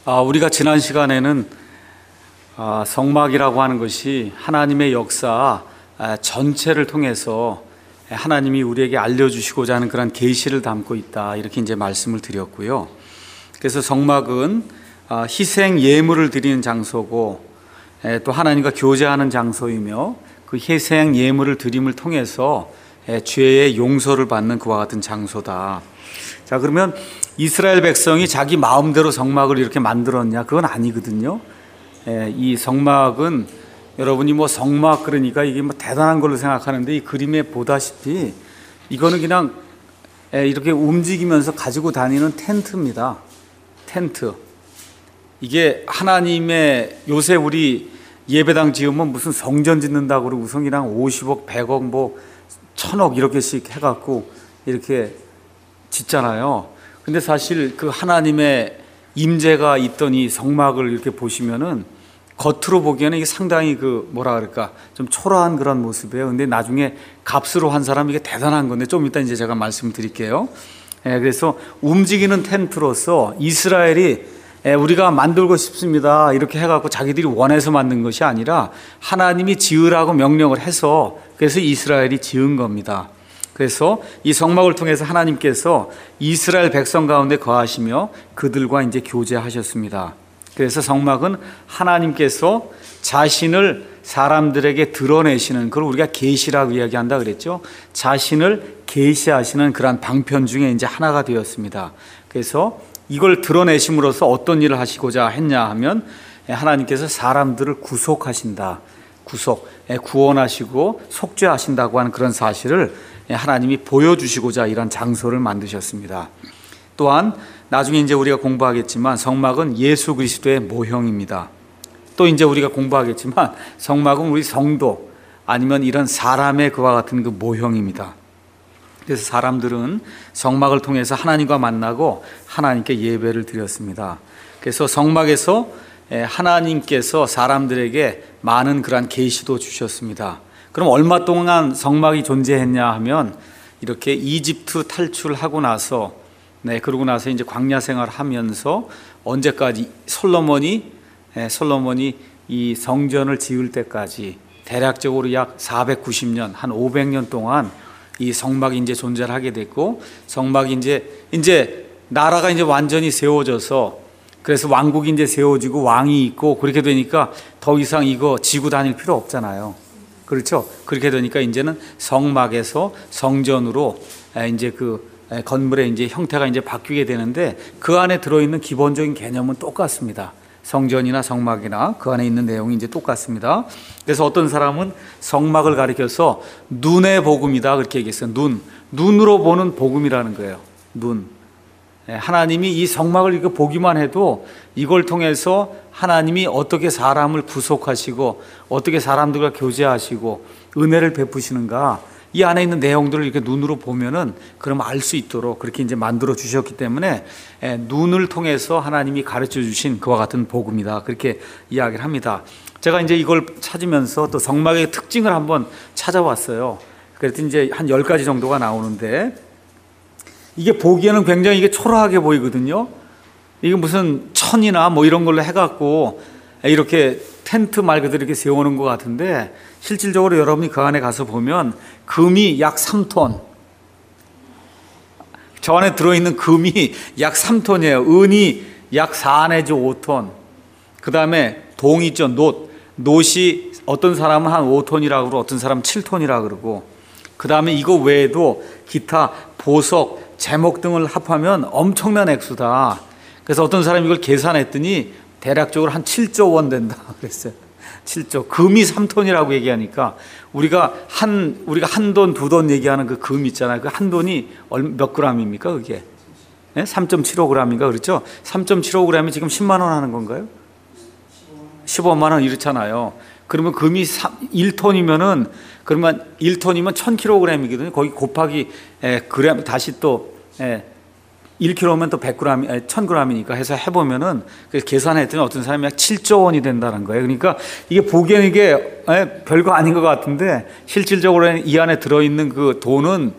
우리가 지난 시간에는 성막이라고 하는 것이 하나님의 역사 전체를 통해서 하나님이 우리에게 알려주시고자 하는 그런 계시를 담고 있다, 이렇게 이제 말씀을 드렸고요. 그래서 성막은 희생 예물을 드리는 장소고 또 하나님과 교제하는 장소이며, 그 희생 예물을 드림을 통해서 죄의 용서를 받는 그와 같은 장소다. 자, 그러면 이스라엘 백성이 자기 마음대로 성막을 이렇게 만들었냐? 그건 아니거든요. 이 성막은 여러분이 성막 그러니까 이게 대단한 걸로 생각하는데, 이 그림에 보다시피 이거는 그냥 이렇게 움직이면서 가지고 다니는 텐트입니다. 텐트. 이게 하나님의, 요새 우리 예배당 지으면 무슨 성전 짓는다고 그러고 우선 그냥 50억, 100억, 1000억 이렇게씩 해갖고 이렇게 짓잖아요. 근데 사실 그 하나님의 임재가 있던 이 성막을 이렇게 보시면은 겉으로 보기에는 이게 상당히 좀 초라한 그런 모습이에요. 근데 나중에 값으로 한 사람 이게 대단한 건데, 좀 이따 이제 제가 말씀드릴게요. 그래서 움직이는 텐트로서 이스라엘이 우리가 만들고 싶습니다 이렇게 해갖고 자기들이 원해서 만든 것이 아니라 하나님이 지으라고 명령을 해서, 그래서 이스라엘이 지은 겁니다. 그래서 이 성막을 통해서 하나님께서 이스라엘 백성 가운데 거하시며 그들과 이제 교제하셨습니다. 그래서 성막은 하나님께서 자신을 사람들에게 드러내시는, 그걸 우리가 계시라고 이야기한다 그랬죠. 자신을 계시하시는 그러한 방편 중에 이제 하나가 되었습니다. 그래서 이걸 드러내심으로써 어떤 일을 하시고자 했냐 하면, 하나님께서 사람들을 구속하신다. 구원하시고 속죄하신다고 하는 그런 사실을 하나님이 보여주시고자 이런 장소를 만드셨습니다. 또한 나중에 이제 우리가 공부하겠지만 성막은 예수 그리스도의 모형입니다. 또 이제 우리가 공부하겠지만 성막은 우리 성도 아니면 이런 사람의 그와 같은 그 모형입니다. 그래서 사람들은 성막을 통해서 하나님과 만나고 하나님께 예배를 드렸습니다. 그래서 성막에서 하나님께서 사람들에게 많은 그러한 계시도 주셨습니다. 그럼 얼마 동안 성막이 존재했냐 하면, 이렇게 이집트 탈출하고 나서, 그러고 나서 이제 광야 생활을 하면서 언제까지 솔로몬이 이 성전을 지을 때까지 대략적으로 약 490년, 한 500년 동안 이 성막이 이제 존재를 하게 됐고, 성막이 이제 나라가 이제 완전히 세워져서, 그래서 왕국이 이제 세워지고 왕이 있고 그렇게 되니까 더 이상 이거 지고 다닐 필요 없잖아요. 그렇죠? 그렇게 되니까 이제는 성막에서 성전으로 이제 그 건물의 이제 형태가 이제 바뀌게 되는데, 그 안에 들어있는 기본적인 개념은 똑같습니다. 성전이나 성막이나 그 안에 있는 내용이 이제 똑같습니다. 그래서 어떤 사람은 성막을 가리켜서 눈의 복음이다 그렇게 얘기했어요. 눈으로 보는 복음이라는 거예요. 하나님이 이 성막을 이렇게 보기만 해도 이걸 통해서 하나님이 어떻게 사람을 구속하시고 어떻게 사람들과 교제하시고 은혜를 베푸시는가, 이 안에 있는 내용들을 이렇게 눈으로 보면은 그럼 알 수 있도록 그렇게 이제 만들어 주셨기 때문에 눈을 통해서 하나님이 가르쳐 주신 그와 같은 복음이다, 그렇게 이야기를 합니다. 제가 이제 이걸 찾으면서 또 성막의 특징을 한번 찾아봤어요. 그랬더니 이제 한 10가지 정도가 나오는데, 이게 보기에는 굉장히 이게 초라하게 보이거든요. 이게 무슨 천이나 이런 걸로 해갖고 이렇게 텐트 말 그대로 이렇게 세우는 것 같은데, 실질적으로 여러분이 그 안에 가서 보면 금이 약 3톤, 저 안에 들어있는 금이 약 3톤이에요. 은이 약 4 내지 5톤. 그 다음에 동이 있죠. 놋이 어떤 사람은 한 5톤이라고 그러고 어떤 사람은 7톤이라고 그러고, 그 다음에 이거 외에도 기타 보석, 제목 등을 합하면 엄청난 액수다. 그래서 어떤 사람이 이걸 계산했더니 대략적으로 한 7조 원 된다 그랬어요. 7조. 금이 3톤이라고 얘기하니까 우리가 한 돈, 2돈 얘기하는 그 금 있잖아요. 그 한 돈이 몇 그램입니까 그게? 3.75g인가 그렇죠? 3.75g이 지금 10만 원 하는 건가요? 15만 원 이렇잖아요. 그러면 금이 1톤이면은, 그러면 1톤이면 1000kg이거든요. 거기 곱하기 그램 다시 또 1kg면 또 100g, 1000g이니까 해서 해보면은, 계산했더니 어떤 사람이 약 7조 원이 된다는 거예요. 그러니까 이게 보기에는 이게 별거 아닌 것 같은데, 실질적으로 이 안에 들어있는 그 돈은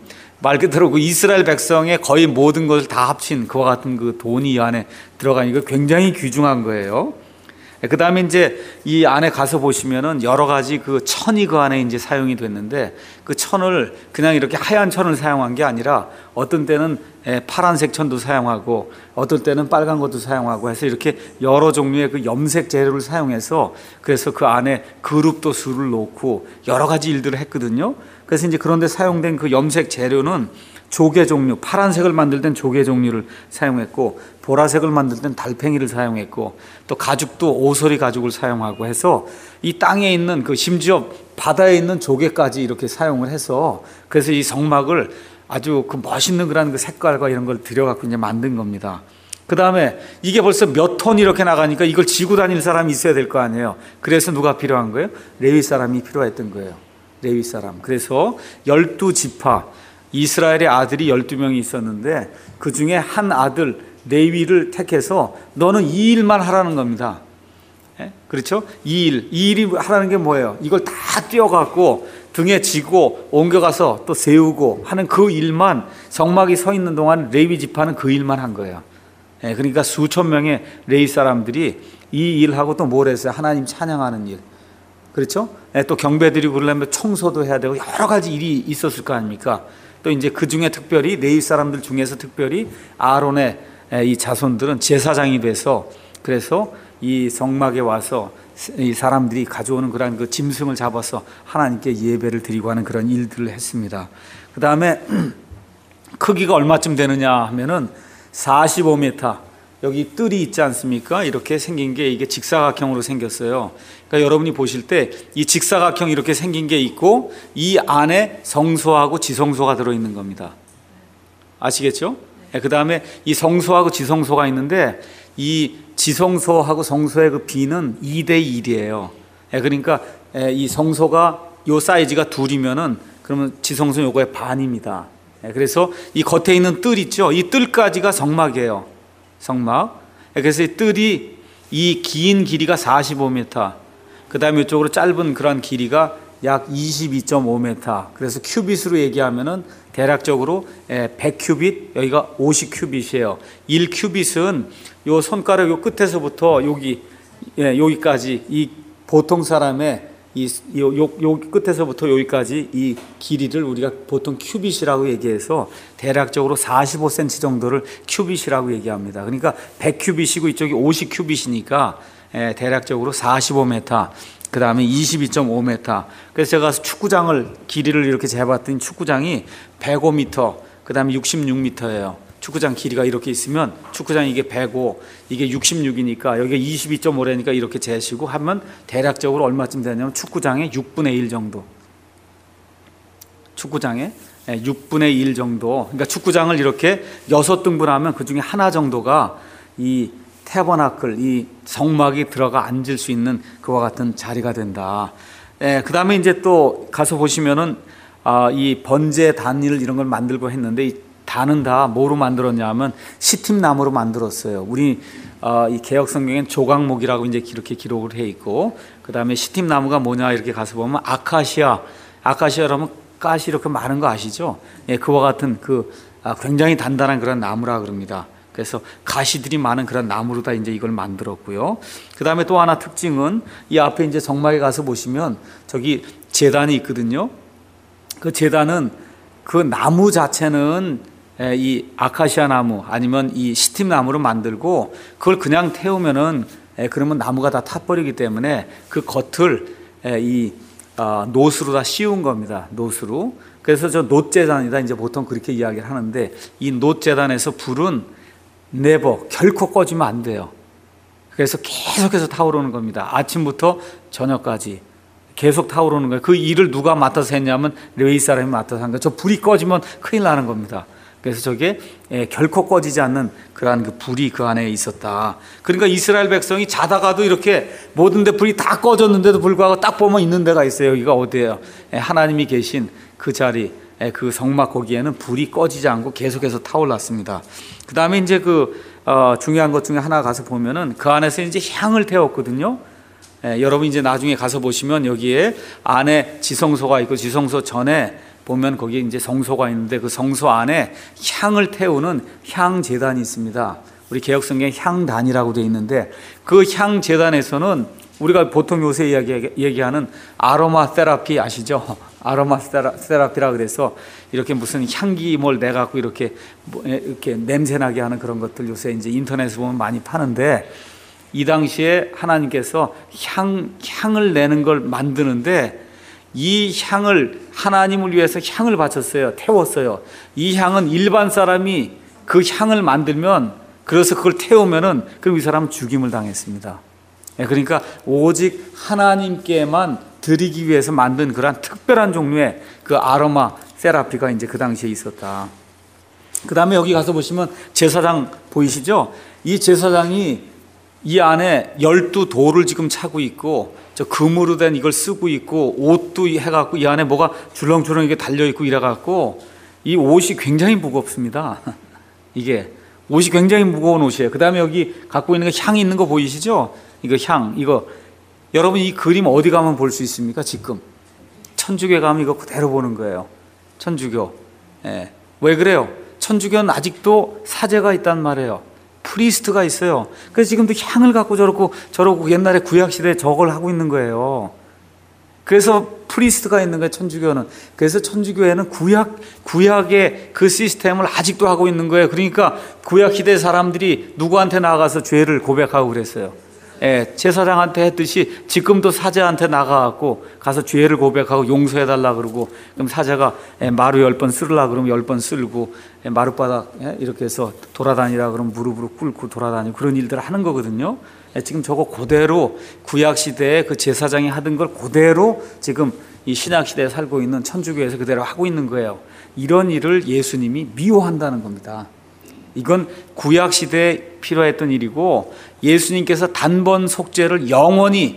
말 그대로 그 이스라엘 백성의 거의 모든 것을 다 합친 그와 같은 그 돈이 이 안에 들어가니까 굉장히 귀중한 거예요. 그 다음에 이제 이 안에 가서 보시면은 여러 가지 그 천이 그 안에 이제 사용이 됐는데, 그 천을 그냥 이렇게 하얀 천을 사용한 게 아니라 어떤 때는 파란색 천도 사용하고 어떤 때는 빨간 것도 사용하고 해서 이렇게 여러 종류의 그 염색 재료를 사용해서, 그래서 그 안에 그룹도 수를 놓고 여러 가지 일들을 했거든요. 그래서 이제 그런데 사용된 그 염색 재료는 조개 종류, 파란색을 만들 땐 조개 종류를 사용했고, 보라색을 만들 땐 달팽이를 사용했고, 또 가죽도 오소리 가죽을 사용하고 해서 이 땅에 있는 그 심지어 바다에 있는 조개까지 이렇게 사용을 해서, 그래서 이 성막을 아주 그 멋있는 그런 그 색깔과 이런 걸 들여갖고 이제 만든 겁니다. 그 다음에 이게 벌써 몇 톤 이렇게 나가니까 이걸 지고 다닐 사람이 있어야 될 거 아니에요. 그래서 누가 필요한 거예요? 레위 사람이 필요했던 거예요. 레위 사람. 그래서 12지파, 이스라엘의 아들이 12명이 있었는데 그 중에 한 아들 레위를 택해서 너는 이 일만 하라는 겁니다. 그렇죠? 이 일이 하라는 게 뭐예요? 이걸 다 띄어갖고 등에 지고 옮겨가서 또 세우고 하는 그 일만, 성막이 서 있는 동안 레위 지파는 그 일만 한 거예요. 그러니까 수천 명의 레위 사람들이 이 일하고 또 뭘 했어요? 하나님 찬양하는 일. 그렇죠? 또 경배드리고 그러려면 청소도 해야 되고 여러 가지 일이 있었을 거 아닙니까? 또 이제 그 중에 특별히 레위 사람들 중에서 특별히 아론의 이 자손들은 제사장이 돼서, 그래서 이 성막에 와서 이 사람들이 가져오는 그런 그 짐승을 잡아서 하나님께 예배를 드리고 하는 그런 일들을 했습니다. 그 다음에 크기가 얼마쯤 되느냐 하면은 45m, 여기 뜰이 있지 않습니까? 이렇게 생긴 게 이게 직사각형으로 생겼어요. 그러니까 여러분이 보실 때 이 직사각형 이렇게 생긴 게 있고 이 안에 성소하고 지성소가 들어있는 겁니다. 아시겠죠? 그 다음에 이 성소하고 지성소가 있는데 이 지성소하고 성소의 그 비는 2대1이에요. 그러니까 이 성소가 요 사이즈가 둘이면은 그러면 지성소는 요거의 반입니다. 그래서 이 겉에 있는 뜰 있죠? 이 뜰까지가 성막이에요. 성막. 그래서 이 뜰이 이 긴 길이가 45m, 그 다음에 이쪽으로 짧은 그런 길이가 약 22.5m. 그래서 큐빗으로 얘기하면은 대략적으로 100큐빗, 여기가 50큐빗이에요. 1큐빗은 요 손가락 요 끝에서부터 여기까지, 이 보통 사람의 요 끝에서부터 여기까지 이 길이를 우리가 보통 큐빗이라고 얘기해서 대략적으로 45cm 정도를 큐빗이라고 얘기합니다. 그러니까 100큐빗이고 이쪽이 50큐빗이니까 대략적으로 45m, 그 다음에 22.5m. 그래서 제가 축구장을 길이를 이렇게 재봤더니 축구장이 105m, 그 다음에 66m예요. 축구장 길이가 이렇게 있으면 축구장 이게 105, 이게 66이니까 여기가 22.5라니까 이렇게 재시고 하면 대략적으로 얼마쯤 되냐면 축구장의 6분의 1 정도. 축구장의 6분의 1 정도. 그러니까 축구장을 이렇게 6등분하면 그 중에 하나 정도가 이 태버나클, 이 성막이 들어가 앉을 수 있는 그와 같은 자리가 된다. 그 다음에 이제 또 가서 보시면은 이 번제 단일 이런 걸 만들고 했는데 이 단은 다 뭐로 만들었냐 하면 시팀나무로 만들었어요. 우리 이 개역 성경엔 조각목이라고 이제 이렇게 기록을 해 있고, 그 다음에 시팀나무가 뭐냐 이렇게 가서 보면 아카시아라면 가시 이렇게 많은 거 아시죠? 그와 같은 그 굉장히 단단한 그런 나무라 그럽니다. 그래서 가시들이 많은 그런 나무로 다 이제 이걸 만들었고요. 그 다음에 또 하나 특징은 이 앞에 이제 성막에 가서 보시면 저기 제단이 있거든요. 그 제단은 그 나무 자체는 이 아카시아 나무 아니면 이 시팀 나무로 만들고 그걸 그냥 태우면은 그러면 나무가 다 타버리기 때문에 그 겉을 이 노스로 다 씌운 겁니다. 노스로. 그래서 저 놋제단이다 이제 보통 그렇게 이야기를 하는데, 이 놋제단에서 불은 결코 꺼지면 안 돼요. 그래서 계속해서 타오르는 겁니다. 아침부터 저녁까지 계속 타오르는 거예요. 그 일을 누가 맡아서 했냐면 레위 사람이 맡아서 한 거예요. 저 불이 꺼지면 큰일 나는 겁니다. 그래서 저게 결코 꺼지지 않는 그러한 그 불이 그 안에 있었다. 그러니까 이스라엘 백성이 자다가도 이렇게 모든 데 불이 다 꺼졌는데도 불구하고 딱 보면 있는 데가 있어요. 여기가 어디예요? 하나님이 계신 그 자리, 그 성막 거기에는 불이 꺼지지 않고 계속해서 타올랐습니다. 그 다음에 이제 중요한 것 중에 하나 가서 보면은 그 안에서 이제 향을 태웠거든요. 여러분 이제 나중에 가서 보시면 여기에 안에 지성소가 있고 지성소 전에 보면 거기에 이제 성소가 있는데 그 성소 안에 향을 태우는 향제단이 있습니다. 우리 개혁성경에 향단이라고 되어 있는데 그 향제단에서는 우리가 보통 요새 얘기하는 아로마 테라피 아시죠? 아로마 테라피라 그래서 이렇게 무슨 향기 뭘 내갖고 이렇게 냄새나게 하는 그런 것들 요새 이제 인터넷에 보면 많이 파는데 이 당시에 하나님께서 향을 내는 걸 만드는데 이 향을 하나님을 위해서 향을 바쳤어요. 태웠어요. 이 향은 일반 사람이 그 향을 만들면 그래서 그걸 태우면은 그럼 이 사람은 죽임을 당했습니다. 그러니까 오직 하나님께만 드리기 위해서 만든 그러한 특별한 종류의 그 아로마 세라피가 이제 그 당시에 있었다. 그 다음에 여기 가서 보시면 제사장 보이시죠? 이 제사장이 이 안에 12돌을 지금 차고 있고 저 금으로 된 이걸 쓰고 있고 옷도 해갖고 이 안에 뭐가 줄렁줄렁 이게 달려있고 이래갖고 이 옷이 굉장히 무겁습니다. 이게 옷이 굉장히 무거운 옷이에요. 그 다음에 여기 갖고 있는 거 향이 있는 거 보이시죠? 이거 이거 여러분 이 그림 어디 가면 볼 수 있습니까? 지금 천주교 가면 이거 그대로 보는 거예요. 천주교. 예. 왜 그래요? 천주교는 아직도 사제가 있단 말이에요. 프리스트가 있어요. 그래서 지금도 향을 갖고 저러고 옛날에 구약시대에 저걸 하고 있는 거예요. 그래서 프리스트가 있는 거예요, 천주교는. 그래서 천주교회는 구약의 그 시스템을 아직도 하고 있는 거예요. 그러니까 구약시대 사람들이 누구한테 나가서 죄를 고백하고 그랬어요. 예, 제사장한테 했듯이 지금도 사제한테 나가갖고 가서 죄를 고백하고 용서해달라 그러고 그럼 사제가 마루 10번 쓸으라 그러면 10번 쓸고 마룻바닥 이렇게 해서 돌아다니라 그러면 무릎으로 꿇고 돌아다니고 그런 일들을 하는 거거든요. 지금 저거 그대로 구약시대에 그 제사장이 하던 걸 그대로 지금 이 신약시대에 살고 있는 천주교에서 그대로 하고 있는 거예요. 이런 일을 예수님이 미워한다는 겁니다. 이건 구약시대에 필요했던 일이고 예수님께서 단번 속죄를 영원히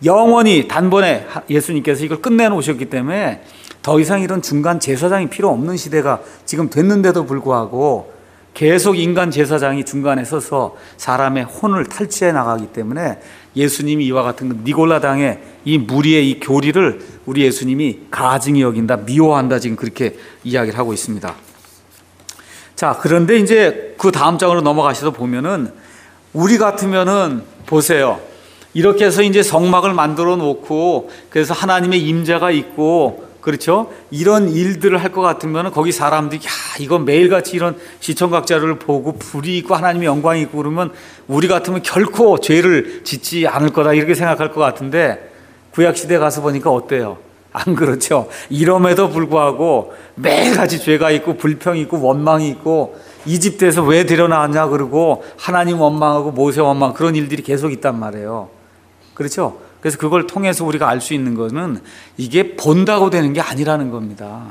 단번에 예수님께서 이걸 끝내놓으셨기 때문에 더 이상 이런 중간 제사장이 필요 없는 시대가 지금 됐는데도 불구하고 계속 인간 제사장이 중간에 서서 사람의 혼을 탈취해 나가기 때문에 예수님이 이와 같은 니골라당의 이 무리의 이 교리를 우리 예수님이 가증히 여긴다, 미워한다 지금 그렇게 이야기를 하고 있습니다. 자, 그런데 이제 그 다음 장으로 넘어가셔서 보면은 우리 같으면은 보세요. 이렇게 해서 이제 성막을 만들어 놓고 그래서 하나님의 임재가 있고 그렇죠? 이런 일들을 할 것 같으면은 거기 사람들이 이거 매일같이 이런 시청각 자료를 보고 불이 있고 하나님의 영광이 있고 그러면 우리 같으면 결코 죄를 짓지 않을 거다 이렇게 생각할 것 같은데 구약시대 가서 보니까 어때요? 안 그렇죠. 이럼에도 불구하고 매일같이 죄가 있고 불평이 있고 원망이 있고 이집트에서 왜 데려나왔냐 그러고 하나님 원망하고 모세 원망 그런 일들이 계속 있단 말이에요. 그렇죠. 그래서 그걸 통해서 우리가 알 수 있는 거는 이게 본다고 되는 게 아니라는 겁니다.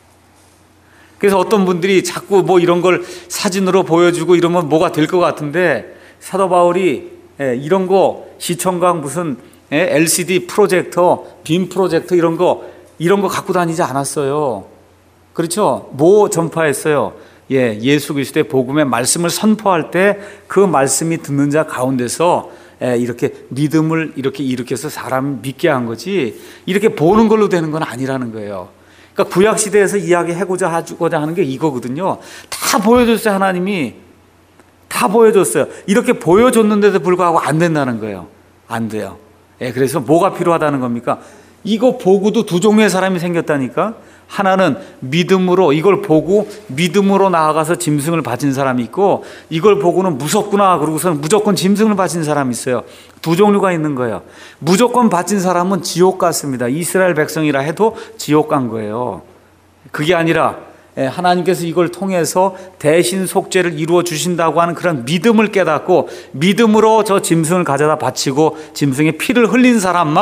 그래서 어떤 분들이 자꾸 뭐 이런 걸 사진으로 보여주고 이러면 뭐가 될 것 같은데 사도 바울이 이런 거 시청각 무슨 LCD 프로젝터, 빔 프로젝터 이런 거 갖고 다니지 않았어요. 그렇죠? 뭐 전파했어요? 예수 그리스도의 복음의 말씀을 선포할 때 그 말씀이 듣는 자 가운데서 이렇게 믿음을 이렇게 일으켜서 사람 믿게 한 거지 이렇게 보는 걸로 되는 건 아니라는 거예요. 그러니까 구약시대에서 이야기하고자 하는 게 이거거든요. 다 보여줬어요. 하나님이 다 보여줬어요. 이렇게 보여줬는데도 불구하고 안 된다는 거예요. 안 돼요. 그래서 뭐가 필요하다는 겁니까? 이거 보고도 두 종류의 사람이 생겼다니까. 하나는 믿음으로 이걸 보고 믿음으로 나아가서 짐승을 바친 사람이 있고 이걸 보고는 무섭구나 그러고서는 무조건 짐승을 바친 사람이 있어요. 두 종류가 있는 거예요. 무조건 바친 사람은 지옥 갔습니다. 이스라엘 백성이라 해도 지옥 간 거예요. 그게 아니라 하나님께서 이걸 통해서 대신 속죄를 이루어 주신다고 하는 그런 믿음을 깨닫고 믿음으로 저 짐승을 가져다 바치고 짐승의 피를 흘린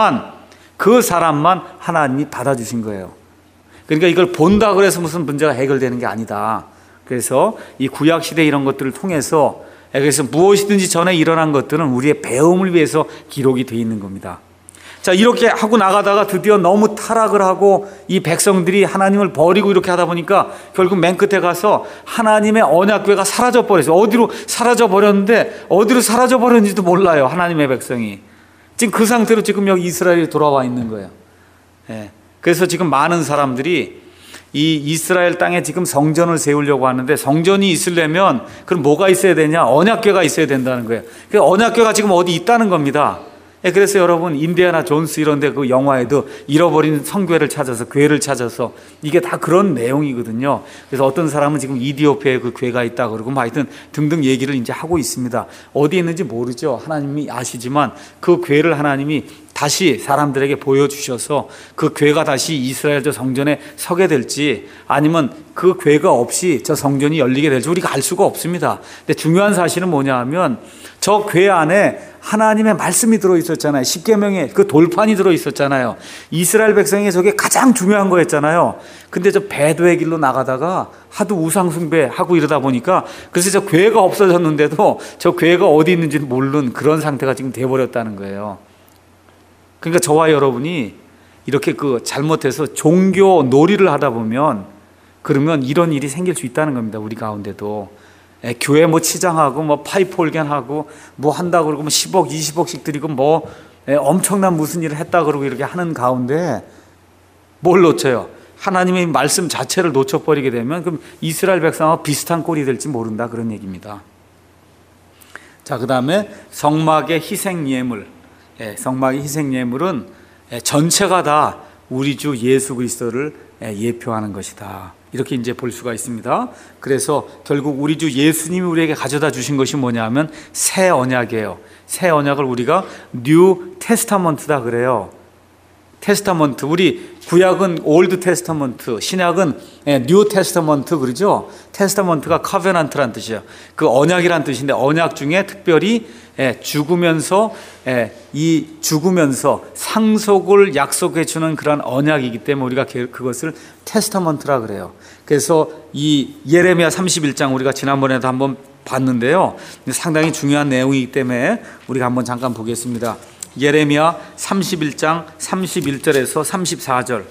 그 사람만 하나님이 받아주신 거예요. 그러니까 이걸 본다 그래서 무슨 문제가 해결되는 게 아니다. 그래서 이 구약시대 이런 것들을 통해서 그래서 무엇이든지 전에 일어난 것들은 우리의 배움을 위해서 기록이 되어 있는 겁니다. 자, 이렇게 하고 나가다가 드디어 너무 타락을 하고 이 백성들이 하나님을 버리고 이렇게 하다 보니까 결국 맨 끝에 가서 하나님의 언약궤가 사라져 버렸어요. 어디로 사라져 버렸는데 어디로 사라져 버렸는지도 몰라요. 하나님의 백성이. 지금 그 상태로 지금 여기 이스라엘이 돌아와 있는 거예요. 그래서 지금 많은 사람들이 이 이스라엘 땅에 지금 성전을 세우려고 하는데 성전이 있으려면 그럼 뭐가 있어야 되냐? 언약궤가 있어야 된다는 거예요. 그러니까 언약궤가 지금 어디 있다는 겁니다. 그래서 여러분 인디아나 존스 이런 데 그 영화에도 잃어버린 성궤를 찾아서 궤를 찾아서 이게 다 그런 내용이거든요. 그래서 어떤 사람은 지금 이디오피아에 그 궤가 있다 그러고 뭐 하여튼 등등 얘기를 이제 하고 있습니다. 어디 있는지 모르죠. 하나님이 아시지만 그 궤를 하나님이 다시 사람들에게 보여주셔서 그 궤가 다시 이스라엘 저 성전에 서게 될지 아니면 그 궤가 없이 저 성전이 열리게 될지 우리가 알 수가 없습니다. 근데 중요한 사실은 뭐냐 하면 저 궤 안에 하나님의 말씀이 들어있었잖아요. 십계명의 그 돌판이 들어있었잖아요. 이스라엘 백성이 저게 가장 중요한 거였잖아요. 근데 저 배도의 길로 나가다가 하도 우상숭배하고 이러다 보니까 그래서 저 궤가 없어졌는데도 저 궤가 어디 있는지 모르는 그런 상태가 지금 돼버렸다는 거예요. 그러니까 저와 여러분이 이렇게 그 잘못해서 종교 놀이를 하다 보면 그러면 이런 일이 생길 수 있다는 겁니다. 우리 가운데도. 교회 뭐 치장하고 뭐 파이프 올겐하고 뭐 한다 그러고 뭐 10억 20억씩 드리고 뭐 엄청난 무슨 일을 했다 그러고 이렇게 하는 가운데 뭘 놓쳐요? 하나님의 말씀 자체를 놓쳐버리게 되면 그럼 이스라엘 백성과 비슷한 꼴이 될지 모른다 그런 얘기입니다. 자, 그 다음에 성막의 희생예물. 성막의 희생예물은 전체가 다 우리 주 예수 그리스도를 예표하는 것이다. 이렇게 이제 볼 수가 있습니다. 그래서 결국 우리 주 예수님이 우리에게 가져다 주신 것이 뭐냐 하면 새 언약이에요. 새 언약을 우리가 뉴 테스타먼트다 그래요. 테스타먼트, 우리 구약은 올드 테스타먼트, 신약은 뉴 테스타먼트 그러죠. 테스타먼트가 커베넌트란 뜻이에요. 그 언약이란 뜻인데 언약 중에 특별히 죽으면서 상속을 약속해 주는 그런 언약이기 때문에 우리가 그것을 테스타먼트라 그래요. 그래서 이 예레미야 31장 우리가 지난번에도 한번 봤는데요. 상당히 중요한 내용이기 때문에 우리가 한번 잠깐 보겠습니다. 예레미야 31장 31절에서 34절.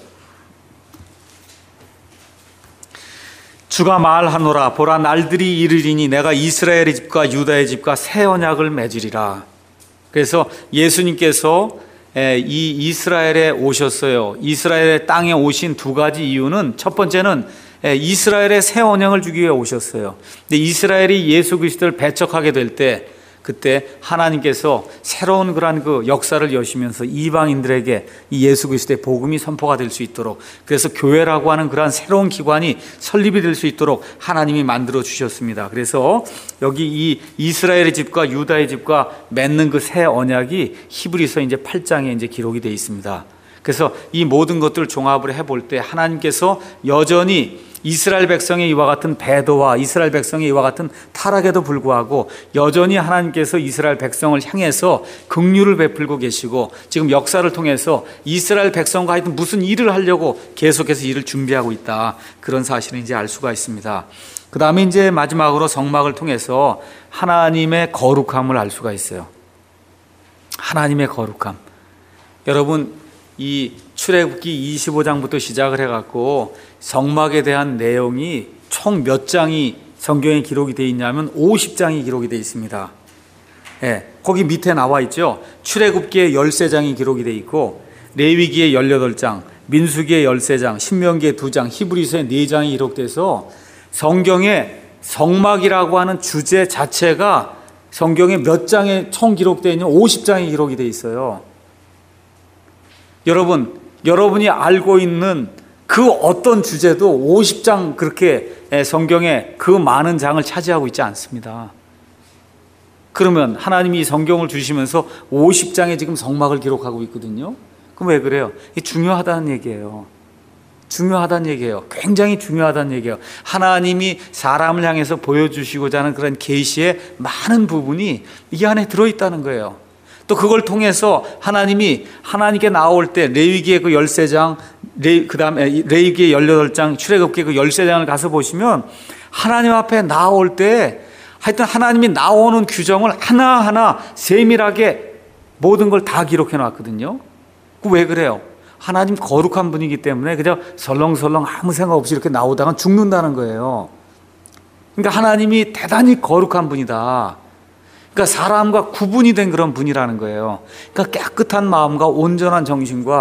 주가 말하노라. 보라, 날들이 이르리니 내가 이스라엘의 집과 유다의 집과 새 언약을 맺으리라. 그래서 예수님께서 이 이스라엘에 오셨어요. 이스라엘의 땅에 오신 두 가지 이유는 첫 번째는 이스라엘의 새 언약을 주기 위해 오셨어요. 근데 이스라엘이 예수 그리스도를 배척하게 될 때 그때 하나님께서 새로운 그런 그 역사를 여시면서 이방인들에게 이 예수 그리스도의 복음이 선포가 될 수 있도록, 그래서 교회라고 하는 그러한 새로운 기관이 설립이 될 수 있도록 하나님이 만들어 주셨습니다. 그래서 여기 이 이스라엘의 집과 유다의 집과 맺는 그 새 언약이 히브리서 이제 8장에 이제 기록이 되어 있습니다. 그래서 이 모든 것들을 종합을 해볼 때 하나님께서 여전히 이스라엘 백성의 이와 같은 배도와 이스라엘 백성의 이와 같은 타락에도 불구하고 여전히 하나님께서 이스라엘 백성을 향해서 긍휼을 베풀고 계시고 지금 역사를 통해서 이스라엘 백성과 하여튼 무슨 일을 하려고 계속해서 일을 준비하고 있다, 그런 사실을 이제 알 수가 있습니다. 그 다음에 이제 마지막으로 성막을 통해서 하나님의 거룩함을 알 수가 있어요. 하나님의 거룩함. 여러분, 이 출애굽기 25장부터 시작을 해갖고 성막에 대한 내용이 총 몇 장이 성경에 기록이 되어 있냐면 50장이 기록이 되어 있습니다. 거기 밑에 나와 있죠. 출애굽기에 13장이 기록이 되어 있고 레위기에 18장, 민수기에 13장, 신명기에 2장, 히브리서에 4장이 기록돼서 성경에 성막이라고 하는 주제 자체가 성경에 몇 장에 총 기록되어 있는 50장이 기록이 되어 있어요. 여러분이 알고 있는 그 어떤 주제도 50장 그렇게 성경에 그 많은 장을 차지하고 있지 않습니다. 그러면 하나님이 성경을 주시면서 50장에 지금 성막을 기록하고 있거든요. 그럼 왜 그래요? 이게 중요하다는 얘기예요. 중요하다는 얘기예요. 굉장히 중요하다는 얘기예요. 하나님이 사람을 향해서 보여주시고자 하는 그런 계시의 많은 부분이 이 안에 들어있다는 거예요. 또 그걸 통해서 하나님이 하나님께 나올 때 레위기의 그 13장, 그 다음에 레위기의 18장, 출애굽기의 그 13장을 가서 보시면 하나님 앞에 나올 때 하여튼 하나님이 나오는 규정을 하나하나 세밀하게 모든 걸 다 기록해 놨거든요. 왜 그래요? 하나님 거룩한 분이기 때문에 그냥 설렁설렁 아무 생각 없이 이렇게 나오다가 죽는다는 거예요. 그러니까 하나님이 대단히 거룩한 분이다. 그러니까 사람과 구분이 된 그런 분이라는 거예요. 그러니까 깨끗한 마음과 온전한 정신과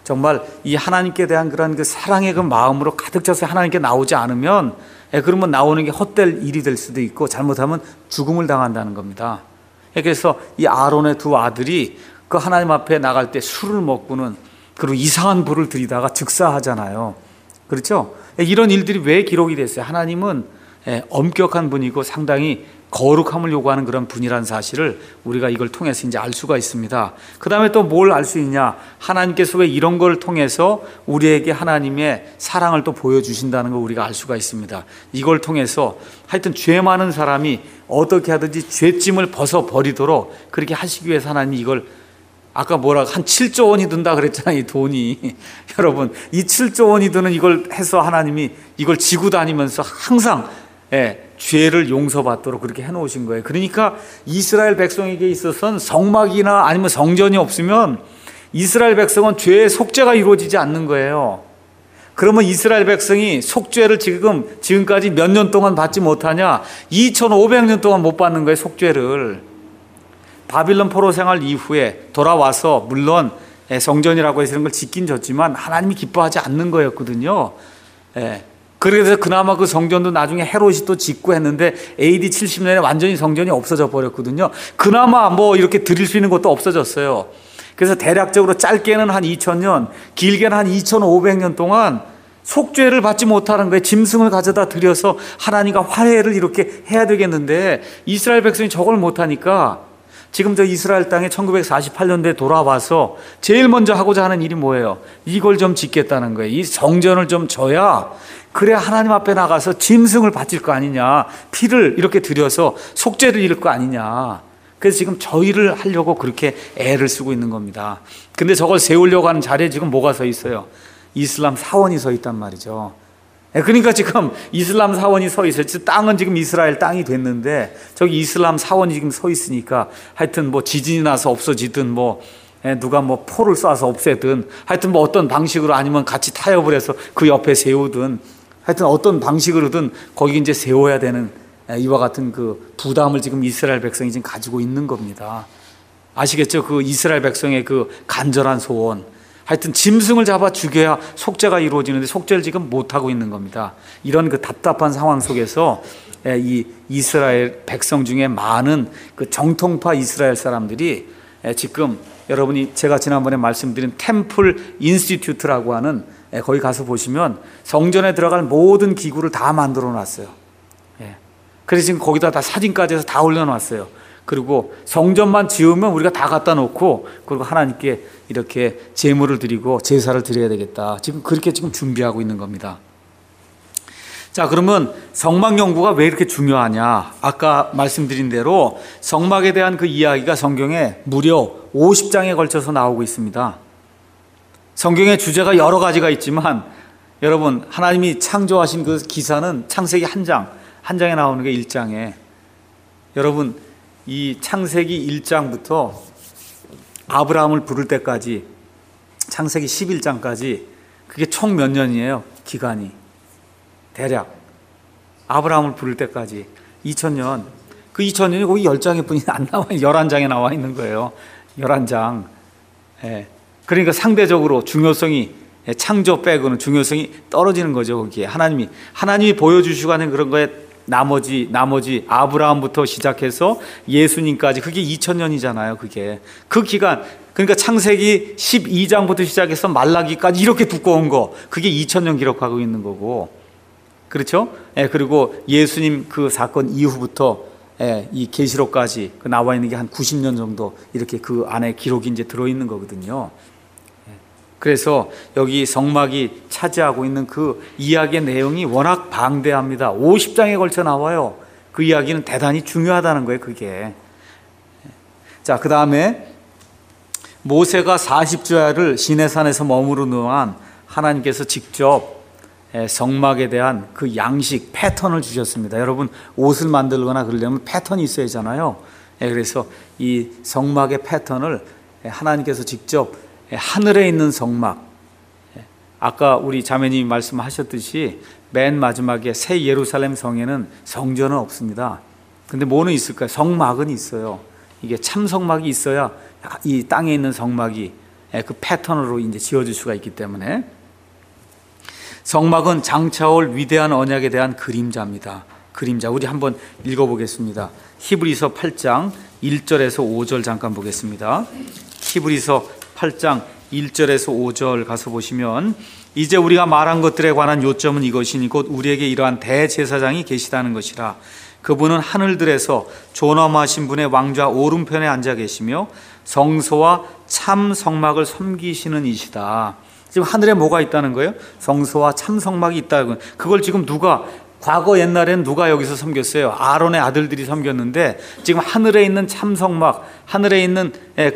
정말 이 하나님께 대한 그런 그 사랑의 그 마음으로 가득 차서 하나님께 나오지 않으면 그러면 나오는 게 헛될 일이 될 수도 있고 잘못하면 죽음을 당한다는 겁니다. 그래서 이 아론의 두 아들이 그 하나님 앞에 나갈 때 술을 먹고는 그리고 이상한 불을 들이다가 즉사하잖아요. 그렇죠? 이런 일들이 왜 기록이 됐어요? 하나님은 엄격한 분이고 상당히 거룩함을 요구하는 그런 분이라는 사실을 우리가 이걸 통해서 이제 알 수가 있습니다. 그 다음에 또 뭘 알 수 있냐? 하나님께서 왜 이런 걸 통해서 우리에게 하나님의 사랑을 또 보여주신다는 걸 우리가 알 수가 있습니다. 이걸 통해서 하여튼 죄 많은 사람이 어떻게 하든지 죄짐을 벗어버리도록 그렇게 하시기 위해서 하나님이 이걸 아까 뭐라고 한 7조 원이 든다 그랬잖아요. 이 돈이. 여러분 이 7조 원이 드는 이걸 해서 하나님이 이걸 지고 다니면서 항상 죄를 용서받도록 그렇게 해놓으신 거예요. 그러니까 이스라엘 백성에게 있어서는 성막이나 아니면 성전이 없으면 이스라엘 백성은 죄의 속죄가 이루어지지 않는 거예요. 그러면 이스라엘 백성이 속죄를 지금까지 몇 년 동안 받지 못하냐? 2500년 동안 못 받는 거예요. 속죄를. 바빌론 포로 생활 이후에 돌아와서 물론 성전이라고 해서 이런 걸 짓긴 졌지만 하나님이 기뻐하지 않는 거였거든요. 그래서 그나마 그 성전도 나중에 헤롯이 또 짓고 했는데 AD 70년에 완전히 성전이 없어져 버렸거든요. 그나마 뭐 이렇게 드릴 수 있는 것도 없어졌어요. 그래서 대략적으로 짧게는 한 2000년, 길게는 한 2500년 동안 속죄를 받지 못하는 거예요. 짐승을 가져다 드려서 하나님과 화해를 이렇게 해야 되겠는데 이스라엘 백성이 저걸 못하니까 지금 저 이스라엘 땅에 1948년도에 돌아와서 제일 먼저 하고자 하는 일이 뭐예요? 이걸 좀 짓겠다는 거예요. 이 성전을 좀 져야 그래 하나님 앞에 나가서 짐승을 바칠 거 아니냐, 피를 이렇게 들여서 속죄를 이룰 거 아니냐. 그래서 지금 저희를 하려고 그렇게 애를 쓰고 있는 겁니다. 근데 저걸 세우려고 하는 자리에 지금 뭐가 서 있어요? 이슬람 사원이 서 있단 말이죠. 그러니까 지금 이슬람 사원이 서 있어요. 땅은 지금 이스라엘 땅이 됐는데 저기 이슬람 사원이 지금 서 있으니까 하여튼 뭐 지진이 나서 없어지든 뭐 누가 뭐 포를 쏴서 없애든 하여튼 뭐 어떤 방식으로 아니면 같이 타협을 해서 그 옆에 세우든 하여튼 어떤 방식으로든 거기 이제 세워야 되는 이와 같은 그 부담을 지금 이스라엘 백성이 지금 가지고 있는 겁니다. 아시겠죠? 그 이스라엘 백성의 그 간절한 소원. 하여튼 짐승을 잡아 죽여야 속죄가 이루어지는데 속죄를 지금 못하고 있는 겁니다. 이런 그 답답한 상황 속에서 이 이스라엘 백성 중에 많은 그 정통파 이스라엘 사람들이 지금 여러분이 제가 지난번에 말씀드린 템플 인스티튜트라고 하는 거기 가서 보시면 성전에 들어갈 모든 기구를 다 만들어 놨어요. 그래서 지금 거기다 다 사진까지 해서 다 올려놨어요. 그리고 성전만 지으면 우리가 다 갖다 놓고 그리고 하나님께 이렇게 제물을 드리고 제사를 드려야 되겠다. 지금 그렇게 지금 준비하고 있는 겁니다. 자, 그러면 성막 연구가 왜 이렇게 중요하냐? 아까 말씀드린 대로 성막에 대한 그 이야기가 성경에 무려 50장에 걸쳐서 나오고 있습니다. 성경의 주제가 여러 가지가 있지만 여러분 하나님이 창조하신 그 기사는 창세기 한 장에 나오는 게 1장에 여러분 이 창세기 1장부터 아브라함을 부를 때까지 창세기 11장까지 그게 총 몇 년이에요? 기간이 대략 아브라함을 부를 때까지 2000년. 그 2000년이 거기 10장에 뿐이 안 나와요. 11장에 나와 있는 거예요. 11장. 그러니까 상대적으로 중요성이 창조 빼고는 중요성이 떨어지는 거죠. 거기에 하나님이 보여주시고 하는 그런 거에 나머지 아브라함부터 시작해서 예수님까지 그게 2000년이잖아요. 그게 그 기간. 그러니까 창세기 12장부터 시작해서 말라기까지 이렇게 두꺼운 거 그게 2000년 기록하고 있는 거고, 그렇죠? 그리고 예수님 그 사건 이후부터 이 계시록까지 나와 있는 게 한 90년 정도 이렇게 그 안에 기록이 이제 들어 있는 거거든요. 그래서 여기 성막이 차지하고 있는 그 이야기의 내용이 워낙 방대합니다. 50장에 걸쳐 나와요. 그 이야기는 대단히 중요하다는 거예요, 그게. 자, 그 다음에 모세가 40주야를 시내산에서 머무르는 동안 하나님께서 직접 성막에 대한 그 양식, 패턴을 주셨습니다. 여러분 옷을 만들거나 그러려면 패턴이 있어야 하잖아요. 그래서 이 성막의 패턴을 하나님께서 직접 하늘에 있는 성막, 아까 우리 자매님이 말씀하셨듯이 맨 마지막에 새 예루살렘 성에는 성전은 없습니다. 근데 뭐는 있을까요? 성막은 있어요. 이게 참 성막이 있어야 이 땅에 있는 성막이 그 패턴으로 이제 지어줄 수가 있기 때문에 성막은 장차올 위대한 언약에 대한 그림자입니다. 그림자. 우리 한번 읽어보겠습니다. 히브리서 8장 1절에서 5절 잠깐 보겠습니다. 히브리서 8장 1절에서 5절 가서 보시면 이제 우리가 말한 것들에 관한 요점은 이것이니 곧 우리에게 이러한 대제사장이 계시다는 것이라. 그분은 하늘들에서 존엄하신 분의 왕좌 오른편에 앉아 계시며 성소와 참 성막을 섬기시는 이시다. 지금 하늘에 뭐가 있다는 거예요? 성소와 참 성막이 있다고. 그걸 지금 누가, 과거 옛날엔 누가 여기서 섬겼어요? 아론의 아들들이 섬겼는데 지금 하늘에 있는 참 성막, 하늘에 있는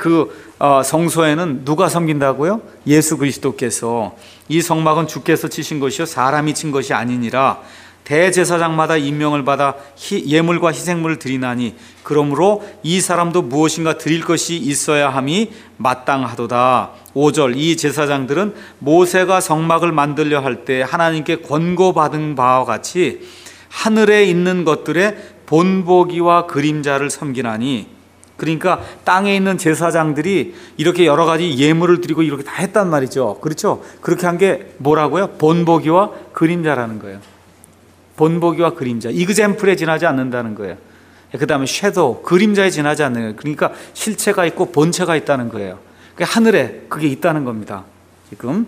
성소에는 누가 섬긴다고요? 예수 그리스도께서. 이 성막은 주께서 치신 것이요 사람이 친 것이 아니니라. 대제사장마다 임명을 받아 예물과 희생물을 드리나니 그러므로 이 사람도 무엇인가 드릴 것이 있어야 함이 마땅하도다. 5절. 이 제사장들은 모세가 성막을 만들려 할 때 하나님께 권고받은 바와 같이 하늘에 있는 것들의 본보기와 그림자를 섬기나니, 그러니까 땅에 있는 제사장들이 이렇게 여러 가지 예물을 드리고 이렇게 다 했단 말이죠. 그렇죠? 그렇게 한 게 뭐라고요? 본보기와 그림자라는 거예요. 본보기와 그림자, 이그젬플에 지나지 않는다는 거예요. 그 다음에 섀도우, 그림자에 지나지 않는 거예요. 그러니까 실체가 있고 본체가 있다는 거예요. 하늘에 그게 있다는 겁니다. 지금.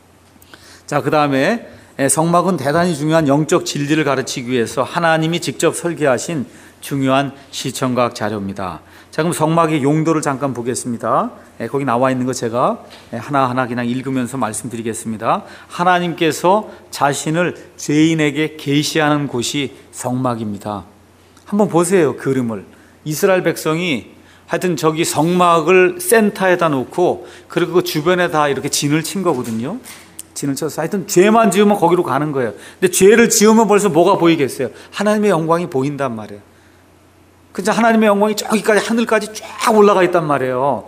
자, 그 다음에 성막은 대단히 중요한 영적 진리를 가르치기 위해서 하나님이 직접 설계하신 중요한 시청각 자료입니다. 자, 그럼 성막의 용도를 잠깐 보겠습니다. 거기 나와 있는 거 제가 하나하나 그냥 읽으면서 말씀드리겠습니다. 하나님께서 자신을 죄인에게 계시하는 곳이 성막입니다. 한번 보세요, 그림을. 이스라엘 백성이 하여튼 저기 성막을 센터에다 놓고 그리고 그 주변에 다 이렇게 진을 친 거거든요. 진을 쳐서 하여튼 죄만 지으면 거기로 가는 거예요. 근데 죄를 지으면 벌써 뭐가 보이겠어요? 하나님의 영광이 보인단 말이에요. 그래서 하나님의 영광이 저기까지 하늘까지 쫙 올라가 있단 말이에요.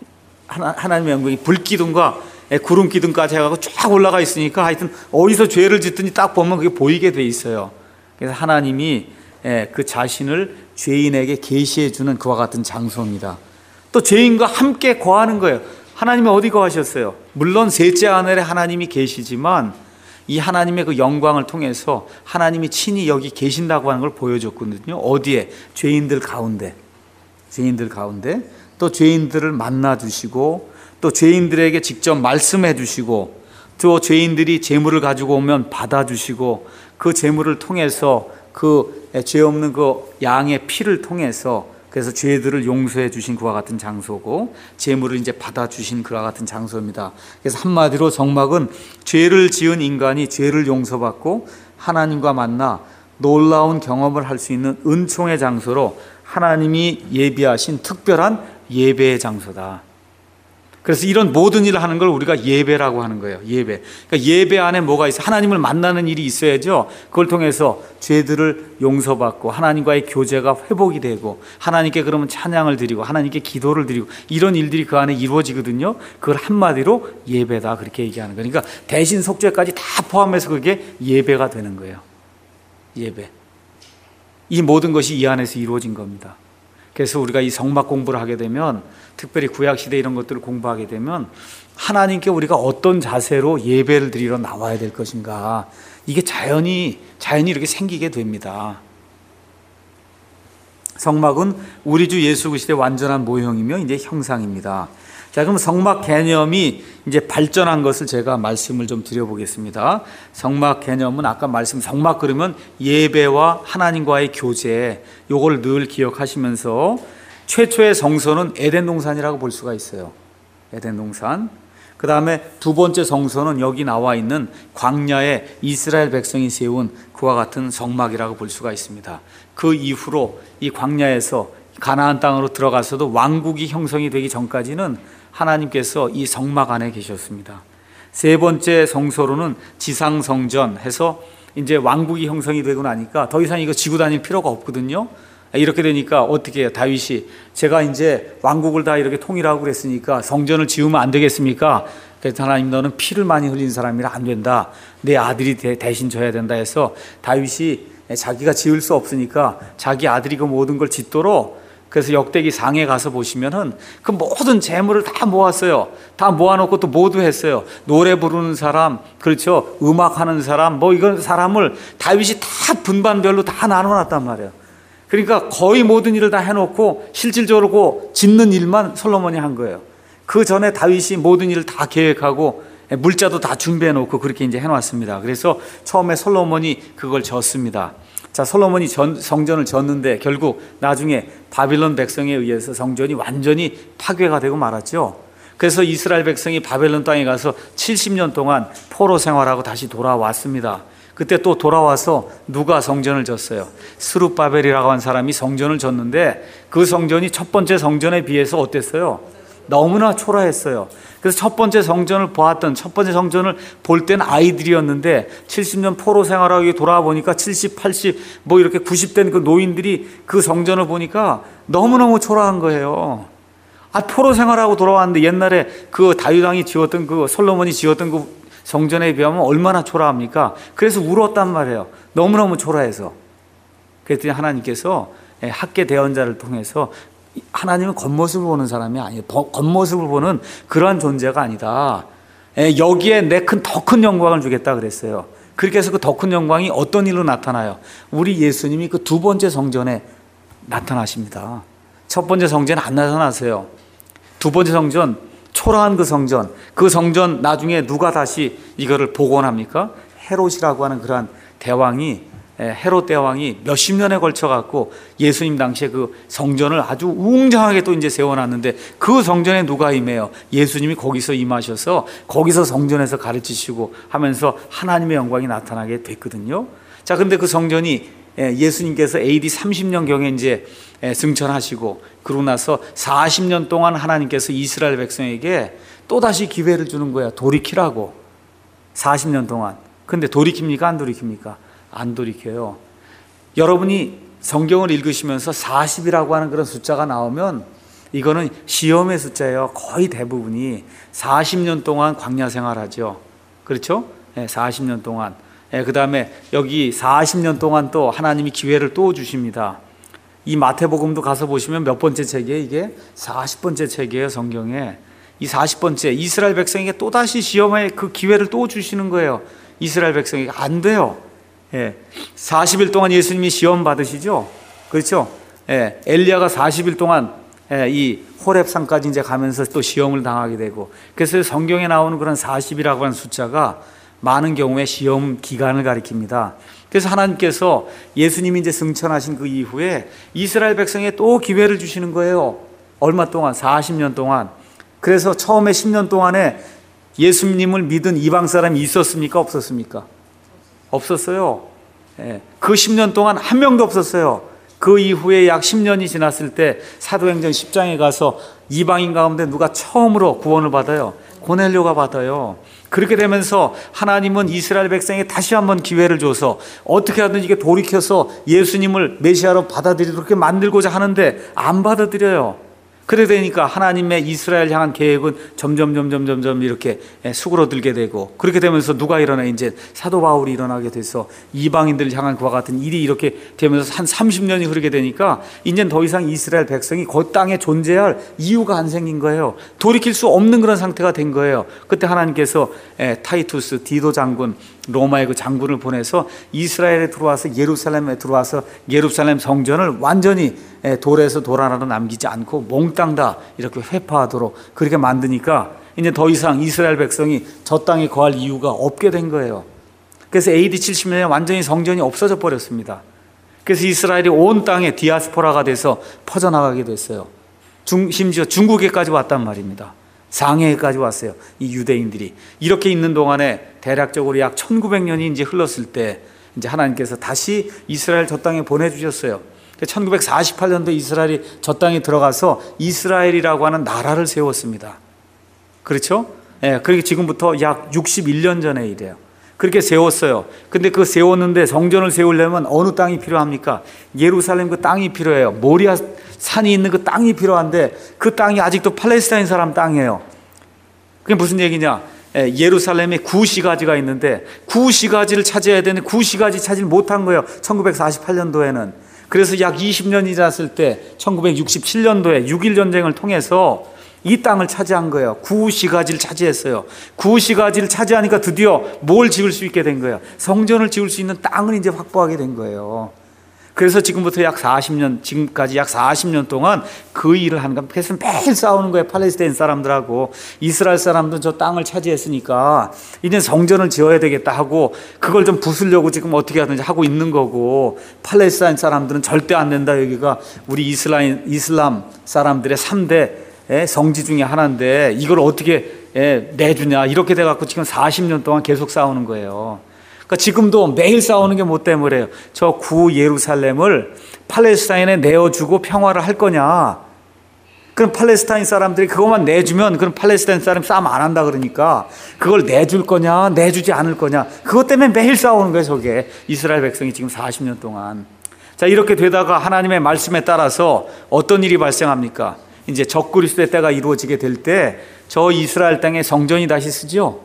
하나님의 영광이 불기둥과 구름 기둥까지 해가지고 쫙 올라가 있으니까 하여튼 어디서 죄를 짓든지 딱 보면 그게 보이게 돼 있어요. 그래서 하나님이 그 자신을 죄인에게 계시해 주는 그와 같은 장소입니다. 또 죄인과 함께 거하는 거예요. 하나님이 어디 거하셨어요? 물론 셋째 하늘에 하나님이 계시지만 이 하나님의 그 영광을 통해서 하나님이 친히 여기 계신다고 하는 걸 보여줬거든요. 어디에? 죄인들 가운데. 죄인들 가운데. 또 죄인들을 만나 주시고 또 죄인들에게 직접 말씀해 주시고 또 죄인들이 재물을 가지고 오면 받아 주시고 그 재물을 통해서 그 죄 없는 그 양의 피를 통해서 그래서 죄들을 용서해 주신 그와 같은 장소고 재물을 이제 받아 주신 그와 같은 장소입니다. 그래서 한마디로 성막은 죄를 지은 인간이 죄를 용서받고 하나님과 만나 놀라운 경험을 할 수 있는 은총의 장소로 하나님이 예비하신 특별한 예배의 장소다. 그래서 이런 모든 일을 하는 걸 우리가 예배라고 하는 거예요. 예배. 그러니까 예배 안에 뭐가 있어? 하나님을 만나는 일이 있어야죠. 그걸 통해서 죄들을 용서받고 하나님과의 교제가 회복이 되고 하나님께 그러면 찬양을 드리고 하나님께 기도를 드리고 이런 일들이 그 안에 이루어지거든요. 그걸 한마디로 예배다 그렇게 얘기하는 거예요. 그러니까 대신 속죄까지 다 포함해서 그게 예배가 되는 거예요. 예배. 이 모든 것이 이 안에서 이루어진 겁니다. 그래서 우리가 이 성막 공부를 하게 되면 특별히 구약시대 이런 것들을 공부하게 되면 하나님께 우리가 어떤 자세로 예배를 드리러 나와야 될 것인가 이게 자연히 이렇게 생기게 됩니다. 성막은 우리 주 예수 그리스도의 완전한 모형이며 이제 형상입니다. 자, 그럼 성막 개념이 이제 발전한 것을 제가 말씀을 좀 드려보겠습니다. 성막 개념은 아까 성막 그러면 예배와 하나님과의 교제, 요걸 늘 기억하시면서 최초의 성소는 에덴 동산이라고 볼 수가 있어요. 에덴 동산. 그 다음에 두 번째 성소는 여기 나와 있는 광야에 이스라엘 백성이 세운 그와 같은 성막이라고 볼 수가 있습니다. 그 이후로 이 광야에서 가나안 땅으로 들어가서도 왕국이 형성이 되기 전까지는 하나님께서 이 성막 안에 계셨습니다. 세 번째 성소로는 지상성전 해서 이제 왕국이 형성이 되고 나니까 더 이상 이거 지고 다닐 필요가 없거든요. 이렇게 되니까 어떻게 해요? 다윗이 제가 이제 왕국을 다 이렇게 통일하고 그랬으니까 성전을 지으면 안 되겠습니까? 그래서 하나님 너는 피를 많이 흘린 사람이라 안 된다. 내 아들이 대신 져야 된다 해서 다윗이 자기가 지을 수 없으니까 자기 아들이 그 모든 걸 짓도록 그래서 역대기 상에 가서 보시면은 그 모든 재물을 다 모았어요. 다 모아놓고 또 모두 했어요. 노래 부르는 사람, 그렇죠, 음악하는 사람, 뭐 이런 사람을 다윗이 다 분반별로 다 나눠놨단 말이에요. 그러니까 거의 모든 일을 다 해놓고 실질적으로 짓는 일만 솔로몬이 한 거예요. 그 전에 다윗이 모든 일을 다 계획하고 물자도 다 준비해놓고 그렇게 이제 해놨습니다. 그래서 처음에 솔로몬이 그걸 졌습니다. 자, 솔로몬이 성전을 졌는데 결국 나중에 바빌론 백성에 의해서 성전이 완전히 파괴가 되고 말았죠. 그래서 이스라엘 백성이 바벨론 땅에 가서 70년 동안 포로 생활하고 다시 돌아왔습니다. 그때 또 돌아와서 누가 성전을 졌어요? 스룹바벨이라고 한 사람이 성전을 졌는데 그 성전이 첫 번째 성전에 비해서 어땠어요? 너무나 초라했어요. 그래서 첫 번째 성전을 볼 때는 아이들이었는데 70년 포로 생활하고 돌아와 보니까 70, 80, 뭐 이렇게 90된 그 노인들이 그 성전을 보니까 너무너무 초라한 거예요. 포로 생활하고 돌아왔는데 옛날에 그 다윗 왕이 지었던 그 솔로몬이 지었던 그 성전에 비하면 얼마나 초라합니까? 그래서 울었단 말이에요. 너무너무 초라해서. 그랬더니 하나님께서 학계 대언자를 통해서 하나님은 겉모습을 보는 사람이 아니에요. 겉모습을 보는 그러한 존재가 아니다. 여기에 내 더 큰 영광을 주겠다 그랬어요. 그렇게 해서 그 더 큰 영광이 어떤 일로 나타나요? 우리 예수님이 그 두 번째 성전에 나타나십니다. 첫 번째 성전에 안 나타나세요. 두 번째 성전, 초라한 그 성전 나중에 누가 다시 이거를 복원합니까? 헤롯이라고 하는 그러한 대왕이, 헤롯 대왕이 몇십 년에 걸쳐 갖고 예수님 당시에 그 성전을 아주 웅장하게 또 이제 세워놨는데 그 성전에 누가 임해요? 예수님이 거기서 임하셔서 거기서 성전에서 가르치시고 하면서 하나님의 영광이 나타나게 됐거든요. 자, 근데 그 성전이 예수님께서 AD 30년경에 이제 승천하시고 그러고 나서 40년 동안 하나님께서 이스라엘 백성에게 또다시 기회를 주는 거야. 돌이키라고. 40년 동안. 근데 돌이킵니까? 안 돌이킵니까? 안 돌이켜요. 여러분이 성경을 읽으시면서 40이라고 하는 그런 숫자가 나오면 이거는 시험의 숫자예요. 거의 대부분이 40년 동안 광야 생활하죠. 그렇죠? 40년 동안. 그 다음에 여기 40년 동안 또 하나님이 기회를 또 주십니다. 이 마태복음도 가서 보시면 몇 번째 책이에요? 이게 40번째 책이에요. 성경에. 이 40번째 이스라엘 백성에게 또다시 시험의 그 기회를 또 주시는 거예요. 이스라엘 백성에게 안 돼요. 40일 동안 예수님이 시험 받으시죠. 그렇죠? 엘리야가 40일 동안 이 호렙산까지 이제 가면서 또 시험을 당하게 되고, 그래서 성경에 나오는 그런 40이라고 하는 숫자가 많은 경우에 시험 기간을 가리킵니다. 그래서 하나님께서 예수님이 이제 승천하신 그 이후에 이스라엘 백성에 또 기회를 주시는 거예요. 얼마 동안? 40년 동안. 그래서 처음에 10년 동안에 예수님을 믿은 이방 사람이 있었습니까? 없었습니까? 없었어요. 그 10년 동안 한 명도 없었어요. 그 이후에 약 10년이 지났을 때 사도행전 10장에 가서 이방인 가운데 누가 처음으로 구원을 받아요? 고넬료가 받아요. 그렇게 되면서 하나님은 이스라엘 백성에게 다시 한번 기회를 줘서 어떻게 하든지 이게 돌이켜서 예수님을 메시아로 받아들이도록 그렇게 만들고자 하는데 안 받아들여요. 그래 되니까 하나님의 이스라엘 향한 계획은 점점 이렇게 수그러들게 되고, 그렇게 되면서 누가 일어나? 이제 사도 바울이 일어나게 돼서 이방인들 향한 그와 같은 일이 이렇게 되면서 한 30년이 흐르게 되니까 이제 더 이상 이스라엘 백성이 그 땅에 존재할 이유가 안 생긴 거예요. 돌이킬 수 없는 그런 상태가 된 거예요. 그때 하나님께서 타이투스 디도 장군, 로마의 그 장군을 보내서 이스라엘에 들어와서 예루살렘에 들어와서 예루살렘 성전을 완전히 돌에서 돌 하나도 남기지 않고 몽땅 다 이렇게 회파하도록 그렇게 만드니까 이제 더 이상 이스라엘 백성이 저 땅에 거할 이유가 없게 된 거예요. 그래서 AD 70년에 완전히 성전이 없어져 버렸습니다. 그래서 이스라엘이 온 땅에 디아스포라가 돼서 퍼져나가게 됐어요. 심지어 중국에까지 왔단 말입니다. 상해까지 왔어요. 이 유대인들이. 이렇게 있는 동안에 대략적으로 약 1900년이 이제 흘렀을 때 이제 하나님께서 다시 이스라엘 저 땅에 보내주셨어요. 1948년도 이스라엘이 저 땅에 들어가서 이스라엘이라고 하는 나라를 세웠습니다. 그렇죠? 그렇게 지금부터 약 61년 전의 일이에요. 그렇게 세웠어요. 근데 그 세웠는데 성전을 세우려면 어느 땅이 필요합니까? 예루살렘 그 땅이 필요해요. 모리아 산이 있는 그 땅이 필요한데 그 땅이 아직도 팔레스타인 사람 땅이에요. 그게 무슨 얘기냐? 예루살렘에 구시가지가 있는데 구시가지를 차지해야 되는데 구시가지 차지를 못한 거예요. 1948년도에는. 그래서 약 20년이 지났을 때 1967년도에 6.1 전쟁을 통해서 이 땅을 차지한 거예요. 구시가지를 차지했어요. 구시가지를 차지하니까 드디어 뭘 지을 수 있게 된 거예요. 성전을 지을 수 있는 땅을 이제 확보하게 된 거예요. 그래서 지금부터 약 40년, 지금까지 약 40년 동안 그 일을 하는 거예요. 그래서 매일 싸우는 거예요. 팔레스타인 사람들하고. 이스라엘 사람들은 저 땅을 차지했으니까 이제 성전을 지어야 되겠다 하고 그걸 좀 부수려고 지금 어떻게 하든지 하고 있는 거고, 팔레스타인 사람들은 절대 안 된다. 여기가 우리 이슬람 사람들의 3대 성지 중에 하나인데 이걸 어떻게 내주냐, 이렇게 돼갖고 지금 40년 동안 계속 싸우는 거예요. 그러니까 지금도 매일 싸우는 게 뭐 때문에요? 저 구 예루살렘을 팔레스타인에 내어주고 평화를 할 거냐? 그럼 팔레스타인 사람들이 그것만 내주면 그럼 팔레스타인 사람 싸움 안 한다 그러니까 그걸 내줄 거냐 내주지 않을 거냐, 그것 때문에 매일 싸우는 거예요. 저게 이스라엘 백성이 지금 40년 동안. 자, 이렇게 되다가 하나님의 말씀에 따라서 어떤 일이 발생합니까? 이제 적그리스도의 때가 이루어지게 될 때 저 이스라엘 땅에 성전이 다시 쓰죠.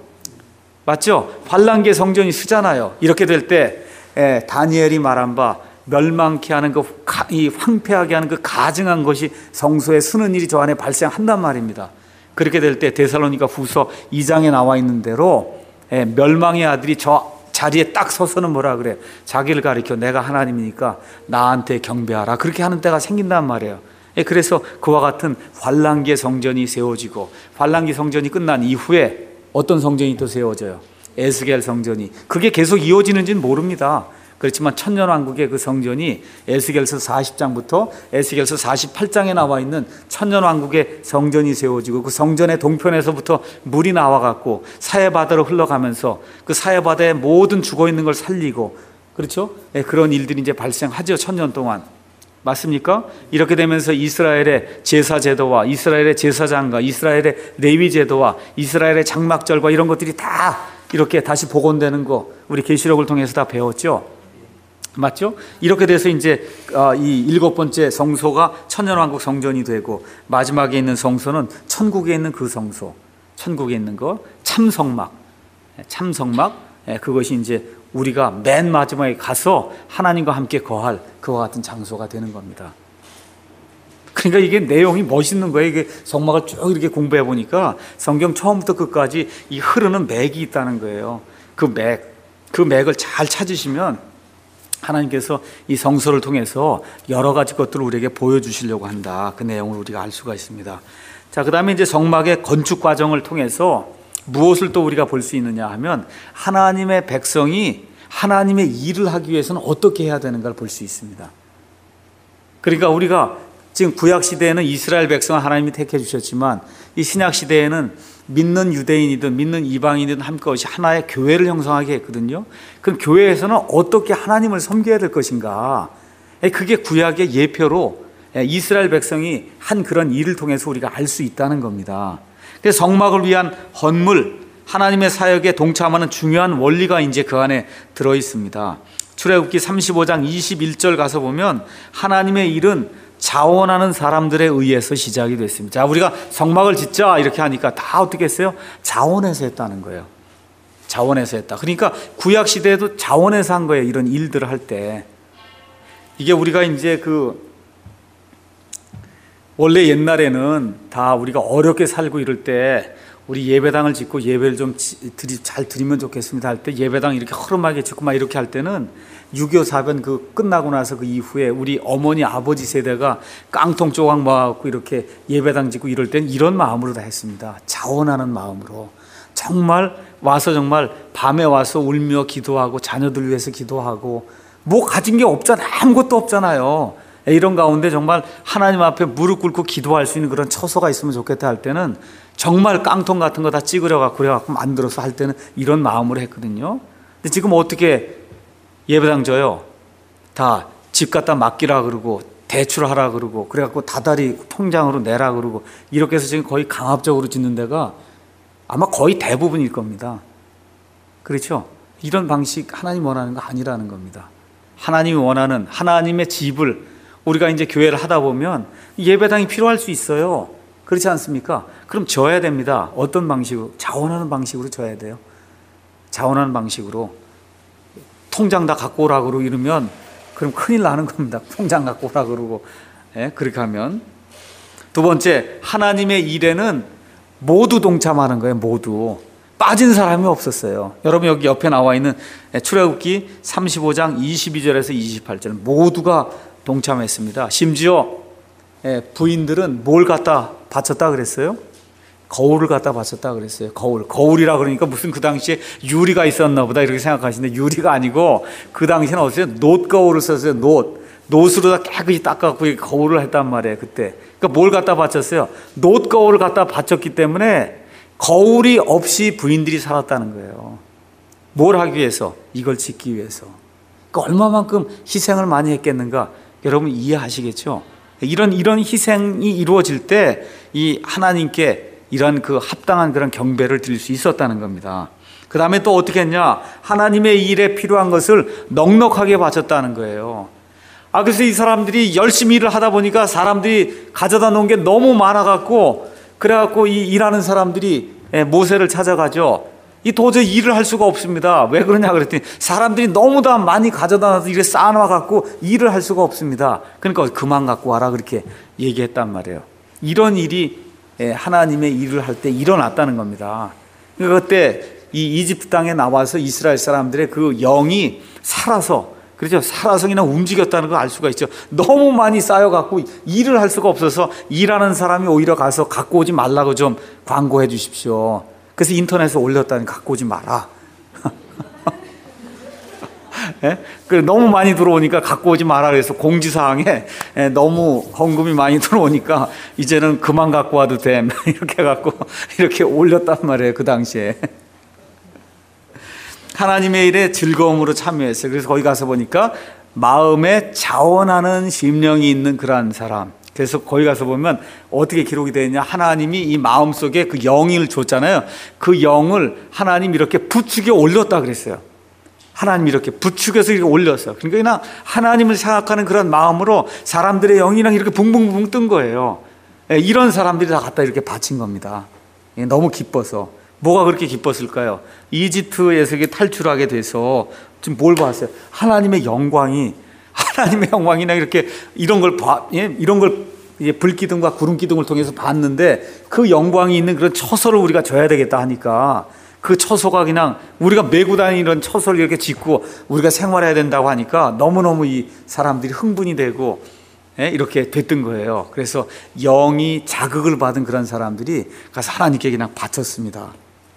맞죠? 환란기에 성전이 쓰잖아요. 이렇게 될 때 다니엘이 말한 바 멸망케 하는 이 황폐하게 하는 그 가증한 것이 성소에 쓰는 일이 저 안에 발생한단 말입니다. 그렇게 될 때 데살로니가 후서 2장에 나와 있는 대로 멸망의 아들이 저 자리에 딱 서서는 뭐라 그래요? 자기를 가리켜 내가 하나님이니까 나한테 경배하라, 그렇게 하는 때가 생긴단 말이에요. 그래서 그와 같은 환란기의 성전이 세워지고, 환란기 성전이 끝난 이후에 어떤 성전이 또 세워져요? 에스겔 성전이. 그게 계속 이어지는지는 모릅니다. 그렇지만 천년왕국의 그 성전이 에스겔서 40장부터 에스겔서 48장에 나와 있는 천년왕국의 성전이 세워지고, 그 성전의 동편에서부터 물이 나와갖고 사해바다로 흘러가면서 그 사해바다에 모든 죽어있는 걸 살리고, 그렇죠? 그런 일들이 이제 발생하죠. 천년 동안. 맞습니까? 이렇게 되면서 이스라엘의 제사 제도와 이스라엘의 제사장과 이스라엘의 레위 제도와 이스라엘의 장막절과 이런 것들이 다 이렇게 다시 복원되는 거 우리 계시록을 통해서 다 배웠죠. 맞죠? 이렇게 돼서 이제 이 7번째 성소가 천년왕국 성전이 되고, 마지막에 있는 성소는 천국에 있는 그 성소, 천국에 있는 거 참성막, 그것이 이제 우리가 맨 마지막에 가서 하나님과 함께 거할 그와 같은 장소가 되는 겁니다. 그러니까 이게 내용이 멋있는 거예요. 이게 성막을 쭉 이렇게 공부해 보니까 성경 처음부터 끝까지 이 흐르는 맥이 있다는 거예요. 그 맥을 잘 찾으시면 하나님께서 이 성소를 통해서 여러 가지 것들을 우리에게 보여주시려고 한다. 그 내용을 우리가 알 수가 있습니다. 자, 그 다음에 이제 성막의 건축 과정을 통해서 무엇을 또 우리가 볼 수 있느냐 하면, 하나님의 백성이 하나님의 일을 하기 위해서는 어떻게 해야 되는가를 볼 수 있습니다. 그러니까 우리가 지금 구약 시대에는 이스라엘 백성을 하나님이 택해 주셨지만, 이 신약 시대에는 믿는 유대인이든 믿는 이방인이든 함께 하나의 교회를 형성하게 했거든요. 그럼 교회에서는 어떻게 하나님을 섬겨야 될 것인가? 그게 구약의 예표로 이스라엘 백성이 한 그런 일을 통해서 우리가 알 수 있다는 겁니다. 그래서 성막을 위한 헌물, 하나님의 사역에 동참하는 중요한 원리가 이제 그 안에 들어 있습니다. 출애굽기 35장 21절 가서 보면 하나님의 일은 자원하는 사람들에 의해서 시작이 됐습니다. 자, 우리가 성막을 짓자 이렇게 하니까 다 어떻게 했어요? 자원해서 했다는 거예요. 자원해서 했다. 그러니까 구약 시대에도 자원해서 한 거예요. 이런 일들을 할 때. 이게 우리가 이제 원래 옛날에는 다 우리가 어렵게 살고 이럴 때 우리 예배당을 짓고 예배를 좀 잘 드리면 좋겠습니다 할 때 예배당 이렇게 허름하게 짓고 막 이렇게 할 때는 6.25 사변 끝나고 나서 그 이후에 우리 어머니 아버지 세대가 깡통 조각 모아갖고 이렇게 예배당 짓고 이럴 때는 이런 마음으로 다 했습니다. 자원하는 마음으로. 정말 밤에 와서 울며 기도하고 자녀들 위해서 기도하고, 뭐 가진 게 없잖아요. 아무것도 없잖아요. 이런 가운데 정말 하나님 앞에 무릎 꿇고 기도할 수 있는 그런 처소가 있으면 좋겠다 할 때는 정말 깡통 같은 거 다 찌그려 그래갖고 만들어서 할 때는 이런 마음으로 했거든요. 근데 지금 어떻게 예배당 져요? 다 집 갖다 맡기라 그러고 대출하라 그러고 그래갖고 다달이 통장으로 내라 그러고 이렇게 해서 지금 거의 강압적으로 짓는 데가 아마 거의 대부분일 겁니다. 그렇죠? 이런 방식 하나님 원하는 거 아니라는 겁니다. 하나님이 원하는 하나님의 집을 우리가 이제 교회를 하다 보면 예배당이 필요할 수 있어요. 그렇지 않습니까? 그럼 져야 됩니다. 어떤 방식으로? 자원하는 방식으로 져야 돼요. 자원하는 방식으로. 통장 다 갖고 오라고 이러면 그럼 큰일 나는 겁니다. 통장 갖고 오라 그러고. 예, 그렇게 하면. 두 번째, 하나님의 일에는 모두 동참하는 거예요. 모두. 빠진 사람이 없었어요. 여러분 여기 옆에 나와 있는 출애굽기 35장 22절에서 28절 모두가 동참했습니다. 심지어 부인들은 뭘 갖다 바쳤다 그랬어요? 거울을 갖다 바쳤다 그랬어요. 거울이라 그러니까 무슨 그 당시에 유리가 있었나 보다 이렇게 생각하시는데 유리가 아니고 그 당시에는 어땠어요? 놋거울을 썼어요. 놋으로 다 깨끗이 닦아갖고 거울을 했단 말이에요. 그때. 그러니까 뭘 갖다 바쳤어요? 놋거울을 갖다 바쳤기 때문에 거울이 없이 부인들이 살았다는 거예요. 뭘 하기 위해서? 이걸 짓기 위해서. 그러니까 얼마만큼 희생을 많이 했겠는가? 여러분 이해하시겠죠? 이런 희생이 이루어질 때 이 하나님께 이런 그 합당한 그런 경배를 드릴 수 있었다는 겁니다. 그 다음에 또 어떻게 했냐? 하나님의 일에 필요한 것을 넉넉하게 바쳤다는 거예요. 그래서 이 사람들이 열심히 일을 하다 보니까 사람들이 가져다 놓은 게 너무 많아갖고 그래갖고 이 일하는 사람들이 모세를 찾아가죠. 이 도저히 일을 할 수가 없습니다. 왜 그러냐 그랬더니 사람들이 너무 다 많이 가져다 놔서 이렇게 쌓아놔갖고 일을 할 수가 없습니다. 그러니까 그만 갖고 와라 그렇게 얘기했단 말이에요. 이런 일이 하나님의 일을 할 때 일어났다는 겁니다. 그러니까 그때 이 이집트 땅에 나와서 이스라엘 사람들의 그 영이 살아서 그렇죠. 살아서 그냥 움직였다는 걸 알 수가 있죠. 너무 많이 쌓여갖고 일을 할 수가 없어서 일하는 사람이 오히려 가서 갖고 오지 말라고 좀 광고해 주십시오. 그래서 인터넷에 올렸다니 갖고 오지 마라. 예? 너무 많이 들어오니까 갖고 오지 마라 그래서 공지사항에 너무 헌금이 많이 들어오니까 이제는 그만 갖고 와도 돼. 이렇게 해갖고 이렇게 올렸단 말이에요. 그 당시에. 하나님의 일에 즐거움으로 참여했어요. 그래서 거기 가서 보니까 마음에 자원하는 심령이 있는 그러한 사람. 그래서 거기 가서 보면 어떻게 기록이 되어 있냐. 하나님이 이 마음속에 그 영을 줬잖아요. 그 영을 하나님 이렇게 부축에 올렸다 그랬어요. 하나님 이렇게 부축해서 이렇게 올렸어요. 그러니까 그냥 하나님을 생각하는 그런 마음으로 사람들의 영이랑 이렇게 붕붕붕 뜬 거예요. 이런 사람들이 다 갖다 이렇게 바친 겁니다. 너무 기뻐서. 뭐가 그렇게 기뻤을까요? 이집트에서 탈출하게 돼서 지금 뭘 봤어요? 하나님의 영광이 이렇게 이런 걸 이런 걸 불기둥과 구름기둥을 통해서 봤는데 그 영광이 있는 그런 처소를 우리가 져야 되겠다 하니까 그 처소가 그냥 우리가 메고 다니는 처소를 이렇게 짓고 우리가 생활해야 된다고 하니까 너무너무 이 사람들이 흥분이 되고 이렇게 됐던 거예요. 그래서 영이 자극을 받은 그런 사람들이 가서 하나님께 그냥 바쳤습니다.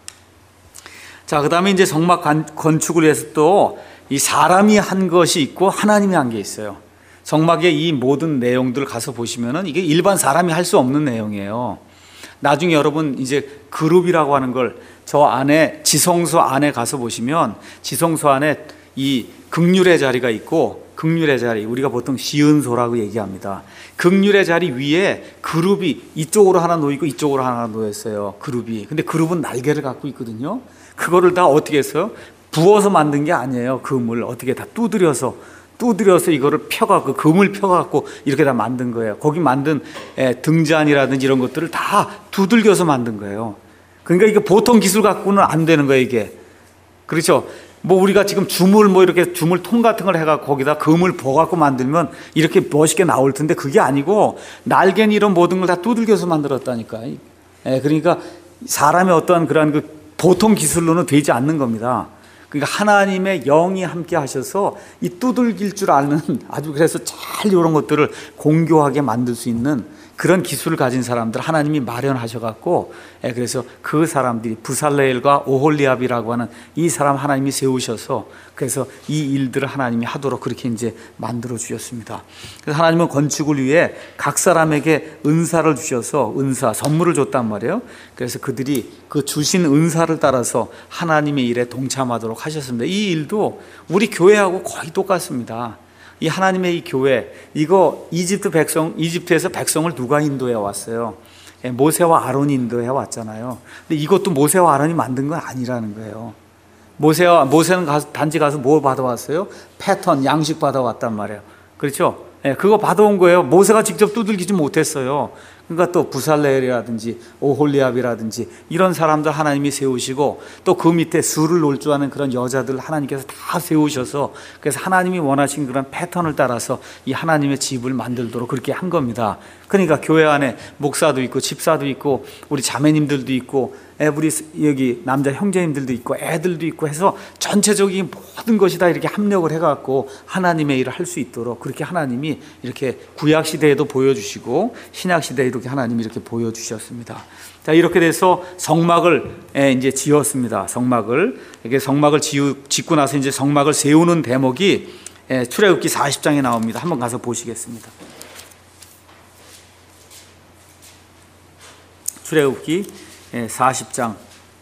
자, 그 다음에 이제 성막 건축을 위해서 또 이 사람이 한 것이 있고 하나님이 한 게 있어요. 성막의 이 모든 내용들을 가서 보시면은 이게 일반 사람이 할 수 없는 내용이에요. 나중에 여러분 이제 그룹이라고 하는 걸 저 안에 지성소 안에 가서 보시면 지성소 안에 이 극률의 자리가 있고 극률의 자리 우리가 보통 시은소라고 얘기합니다. 극률의 자리 위에 그룹이 이쪽으로 하나 놓여 있고 이쪽으로 하나 놓여 있어요. 그룹이. 근데 그룹은 날개를 갖고 있거든요. 그거를 다 어떻게 했어요? 부어서 만든 게 아니에요. 금을 어떻게 다 두드려서 이거를 펴갖고 금을 펴갖고 이렇게 다 만든 거예요. 거기 만든 등잔이라든지 이런 것들을 다 두들겨서 만든 거예요. 그러니까 이게 보통 기술 갖고는 안 되는 거예요. 이게 그렇죠. 뭐 우리가 지금 주물 이렇게 주물통 같은 걸 해갖고 거기다 금을 부어갖고 만들면 이렇게 멋있게 나올 텐데 그게 아니고 날개는 이런 모든 걸 다 두들겨서 만들었다니까. 그러니까 사람의 어떠한 그러한 그 보통 기술로는 되지 않는 겁니다. 그러니까 하나님의 영이 함께 하셔서 이 두들길 줄 아는 아주 그래서 잘 이런 것들을 공교하게 만들 수 있는 그런 기술을 가진 사람들 하나님이 마련하셔갖고 그래서 그 사람들이 부살레엘과 오홀리압이라고 하는 이 사람 하나님이 세우셔서 그래서 이 일들을 하나님이 하도록 그렇게 이제 만들어 주셨습니다. 그래서 하나님은 건축을 위해 각 사람에게 은사를 주셔서 선물을 줬단 말이에요. 그래서 그들이 그 주신 은사를 따라서 하나님의 일에 동참하도록 하셨습니다. 이 일도 우리 교회하고 거의 똑같습니다. 이 하나님의 이 교회, 이거 이집트에서 백성을 누가 인도해 왔어요? 모세와 아론이 인도해 왔잖아요. 근데 이것도 모세와 아론이 만든 건 아니라는 거예요. 모세는 단지 가서 뭘 받아왔어요? 패턴, 양식 받아왔단 말이에요. 그렇죠? 그거 받아온 거예요. 모세가 직접 두들기지 못했어요. 그러니까 또 부살레엘이라든지 오홀리압이라든지 이런 사람들 하나님이 세우시고, 또 그 밑에 술을 놓을 줄 아는 그런 여자들 하나님께서 다 세우셔서, 그래서 하나님이 원하신 그런 패턴을 따라서 이 하나님의 집을 만들도록 그렇게 한 겁니다. 그러니까 교회 안에 목사도 있고 집사도 있고 우리 자매님들도 있고 우리 여기 남자 형제님들도 있고 애들도 있고 해서 전체적인 모든 것이 다 이렇게 합력을 해갖고 하나님의 일을 할 수 있도록 그렇게 하나님이 이렇게 구약 시대에도 보여주시고 신약 시대에 이렇게 하나님이 이렇게 보여주셨습니다. 자, 이렇게 돼서 성막을 이제 지었습니다. 성막을 짓고 나서 이제 성막을 세우는 대목이 출애굽기 40장에 나옵니다. 한번 가서 보시겠습니다. 출애굽기 40장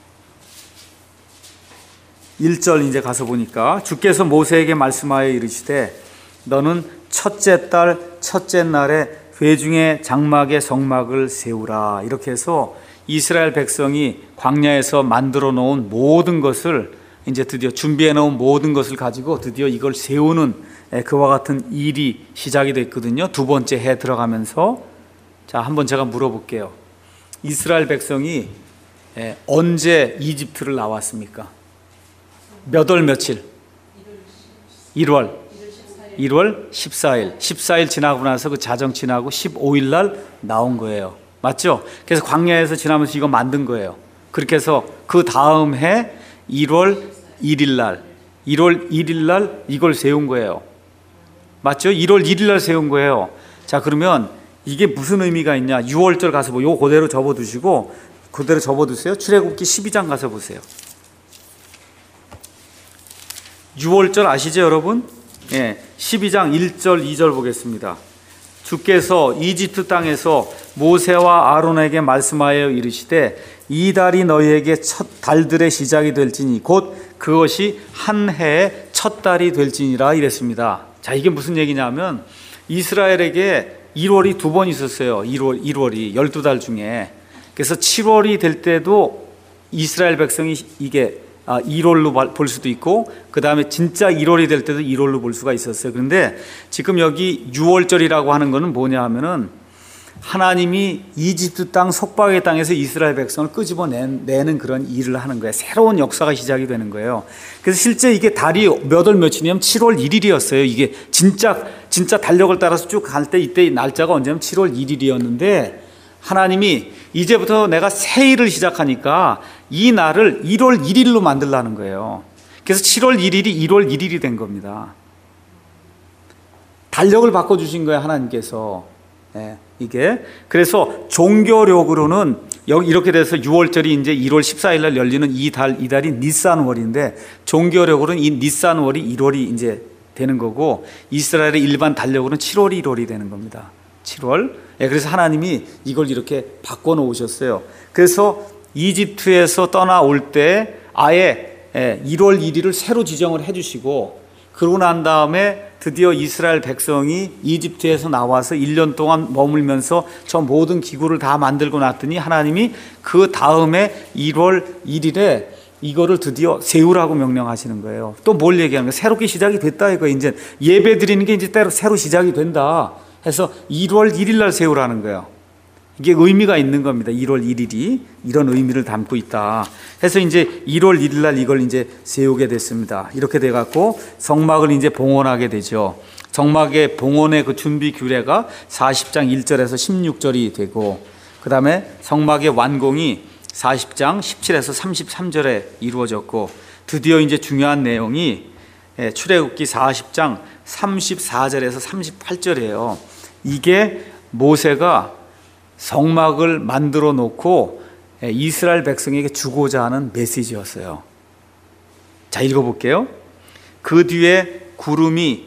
1절 이제 가서 보니까, 주께서 모세에게 말씀하여 이르시되 너는 첫째 달 첫째 날에 회중의 장막의 성막을 세우라. 이렇게 해서 이스라엘 백성이 광야에서 만들어 놓은 모든 것을 이제 드디어 준비해 놓은 모든 것을 가지고 드디어 이걸 세우는 그와 같은 일이 시작이 됐거든요. 두 번째 해 들어가면서. 자, 한번 제가 물어볼게요. 이스라엘 백성이 언제 이집트를 나왔습니까? 몇 월 며칠? 1월 14일. 14일 지나고 나서 그 자정 지나고 15일 날 나온 거예요. 맞죠? 그래서 광야에서 지나면서 이거 만든 거예요. 그렇게 해서 그 다음 해 1월 1일 날 이걸 세운 거예요. 맞죠? 1월 1일 날 세운 거예요. 자, 그러면 이게 무슨 의미가 있냐? 6월절 가서 요 그대로 접어두시고 그대로 접어두세요. 출애굽기 12장 가서 보세요. 6월절 아시죠, 여러분? 12장 1절 2절 보겠습니다. 주께서 이집트 땅에서 모세와 아론에게 말씀하여 이르시되 이 달이 너희에게 첫 달들의 시작이 될지니 곧 그것이 한 해의 첫 달이 될지니라 이랬습니다. 자, 이게 무슨 얘기냐면 이스라엘에게 1월이 두 번 있었어요. 1월이 12달 중에. 그래서 7월이 될 때도 이스라엘 백성이 이게 1월로 볼 수도 있고, 그 다음에 진짜 1월이 될 때도 1월로 볼 수가 있었어요. 그런데 지금 여기 6월절이라고 하는 것은 뭐냐 하면은 하나님이 이집트 땅 속박의 땅에서 이스라엘 백성을 끄집어내는 그런 일을 하는 거예요. 새로운 역사가 시작이 되는 거예요. 그래서 실제 이게 달이 몇 월 며칠이냐면 7월 1일이었어요. 이게 진짜 달력을 따라서 쭉 갈 때 이때 날짜가 언제냐면 7월 1일이었는데 하나님이 이제부터 내가 새 일을 시작하니까 이 날을 1월 1일로 만들라는 거예요. 그래서 7월 1일이 1월 1일이 된 겁니다. 달력을 바꿔주신 거예요, 하나님께서. 이게 그래서 종교력으로는 여기 이렇게 돼서 6월절이 이제 1월 14일 날 열리는 이 달이 니산월인데, 종교력으로는 이 니산월이 1월이 이제 되는 거고, 이스라엘의 일반 달력으로는 7월이 1월이 되는 겁니다. 7월. 그래서 하나님이 이걸 이렇게 바꿔 놓으셨어요. 그래서 이집트에서 떠나올 때 아예 1월 1일을 새로 지정을 해 주시고, 그러고 난 다음에 드디어 이스라엘 백성이 이집트에서 나와서 1년 동안 머물면서 저 모든 기구를 다 만들고 났더니 하나님이 그 다음에 1월 1일에 이거를 드디어 세우라고 명령하시는 거예요. 또 뭘 얘기하는 거예요? 새롭게 시작이 됐다 이거. 이제 예배 드리는 게 이제 때로 새로 시작이 된다 해서 1월 1일 날 세우라는 거예요. 이게 의미가 있는 겁니다. 1월 1일이 이런 의미를 담고 있다 해서 이제 1월 1일 날 이걸 이제 세우게 됐습니다. 이렇게 돼 갖고 성막을 이제 봉헌하게 되죠. 성막의 봉헌의 그 준비 규례가 40장 1절에서 16절이 되고, 그 다음에 성막의 완공이 40장 17에서 33절에 이루어졌고, 드디어 이제 중요한 내용이 출애굽기 40장 34절에서 38절이에요. 이게 모세가 성막을 만들어 놓고 이스라엘 백성에게 주고자 하는 메시지였어요. 자, 읽어볼게요. 그 뒤에 구름이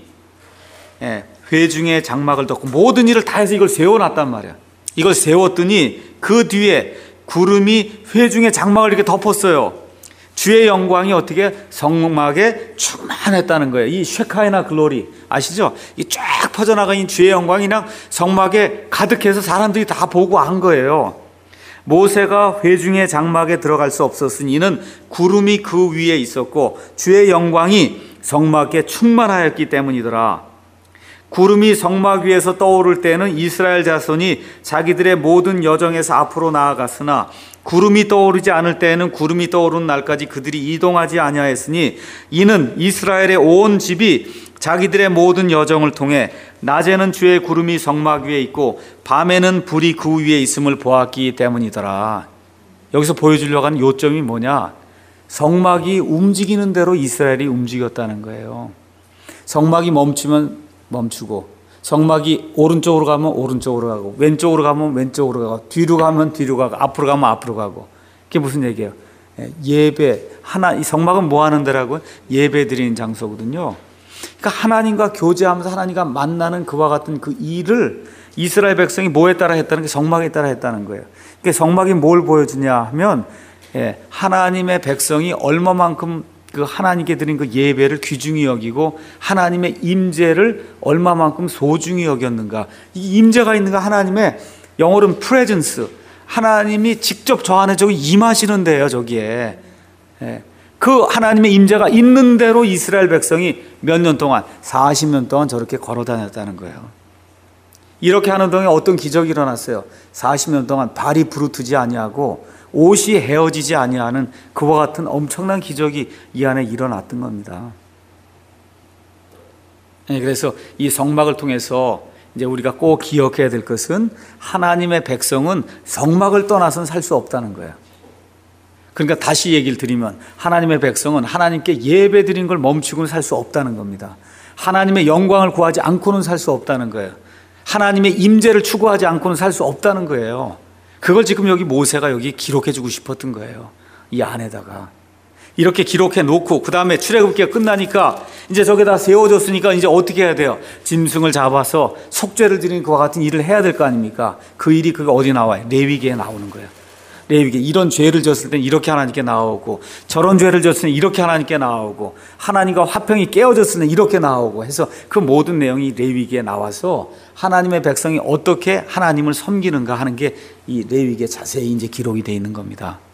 회중의 장막을 덮고 모든 일을 다 해서 이걸 세워놨단 말이야. 이걸 세웠더니 그 뒤에 구름이 회중의 장막을 이렇게 덮었어요. 주의 영광이 어떻게 성막에 충만했다는 거예요. 이 쉐카이나 글로리 아시죠? 이 쫙 퍼져나가는 주의 영광이 그냥 성막에 가득해서 사람들이 다 보고 한 거예요. 모세가 회중의 장막에 들어갈 수 없었으니 이는 구름이 그 위에 있었고 주의 영광이 성막에 충만하였기 때문이더라. 구름이 성막 위에서 떠오를 때는 이스라엘 자손이 자기들의 모든 여정에서 앞으로 나아갔으나 구름이 떠오르지 않을 때에는 구름이 떠오르는 날까지 그들이 이동하지 아니하였으니 이는 이스라엘의 온 집이 자기들의 모든 여정을 통해 낮에는 주의 구름이 성막 위에 있고 밤에는 불이 그 위에 있음을 보았기 때문이더라. 여기서 보여주려고 하는 요점이 뭐냐? 성막이 움직이는 대로 이스라엘이 움직였다는 거예요. 성막이 멈추면 멈추고, 성막이 오른쪽으로 가면 오른쪽으로 가고, 왼쪽으로 가면 왼쪽으로 가고, 뒤로 가면 뒤로 가고, 앞으로 가면 앞으로 가고. 그게 무슨 얘기예요? 예배, 이 성막은 뭐 하는 데라고요? 예배 드리는 장소거든요. 그러니까 하나님과 교제하면서 하나님과 만나는 그와 같은 그 일을 이스라엘 백성이 뭐에 따라 했다는 게 성막에 따라 했다는 거예요. 그러니까 성막이 뭘 보여주냐 하면 하나님의 백성이 얼마만큼 그 하나님께 드린 그 예배를 귀중히 여기고 하나님의 임재를 얼마만큼 소중히 여겼는가. 이 임재가 있는가, 하나님의 영어로는 presence, 하나님이 직접 저 안에 저기 임하시는 데예요. 저기에 그 하나님의 임재가 있는 대로 이스라엘 백성이 몇 년 동안 40년 동안 저렇게 걸어 다녔다는 거예요. 이렇게 하는 동안에 어떤 기적이 일어났어요. 40년 동안 발이 부르트지 아니하고 옷이 헤어지지 아니하는 그와 같은 엄청난 기적이 이 안에 일어났던 겁니다. 그래서 이 성막을 통해서 이제 우리가 꼭 기억해야 될 것은 하나님의 백성은 성막을 떠나서는 살 수 없다는 거예요. 그러니까 다시 얘기를 드리면 하나님의 백성은 하나님께 예배 드린 걸 멈추고는 살 수 없다는 겁니다. 하나님의 영광을 구하지 않고는 살 수 없다는 거예요. 하나님의 임재를 추구하지 않고는 살 수 없다는 거예요. 그걸 지금 여기 모세가 여기 기록해 주고 싶었던 거예요. 이 안에다가 이렇게 기록해 놓고 그 다음에 출애굽기가 끝나니까 이제 저기다 세워졌으니까 이제 어떻게 해야 돼요? 짐승을 잡아서 속죄를 드리는 그와 같은 일을 해야 될 거 아닙니까? 그 일이 그게 어디 나와요? 레위기에 나오는 거예요. 레위기, 이런 죄를 졌을 땐 이렇게 하나님께 나오고, 저런 죄를 졌을 땐 이렇게 하나님께 나오고, 하나님과 화평이 깨어졌을 땐 이렇게 나오고 해서 그 모든 내용이 레위기에 나와서 하나님의 백성이 어떻게 하나님을 섬기는가 하는 게 이 레위기에 자세히 이제 기록이 되어 있는 겁니다.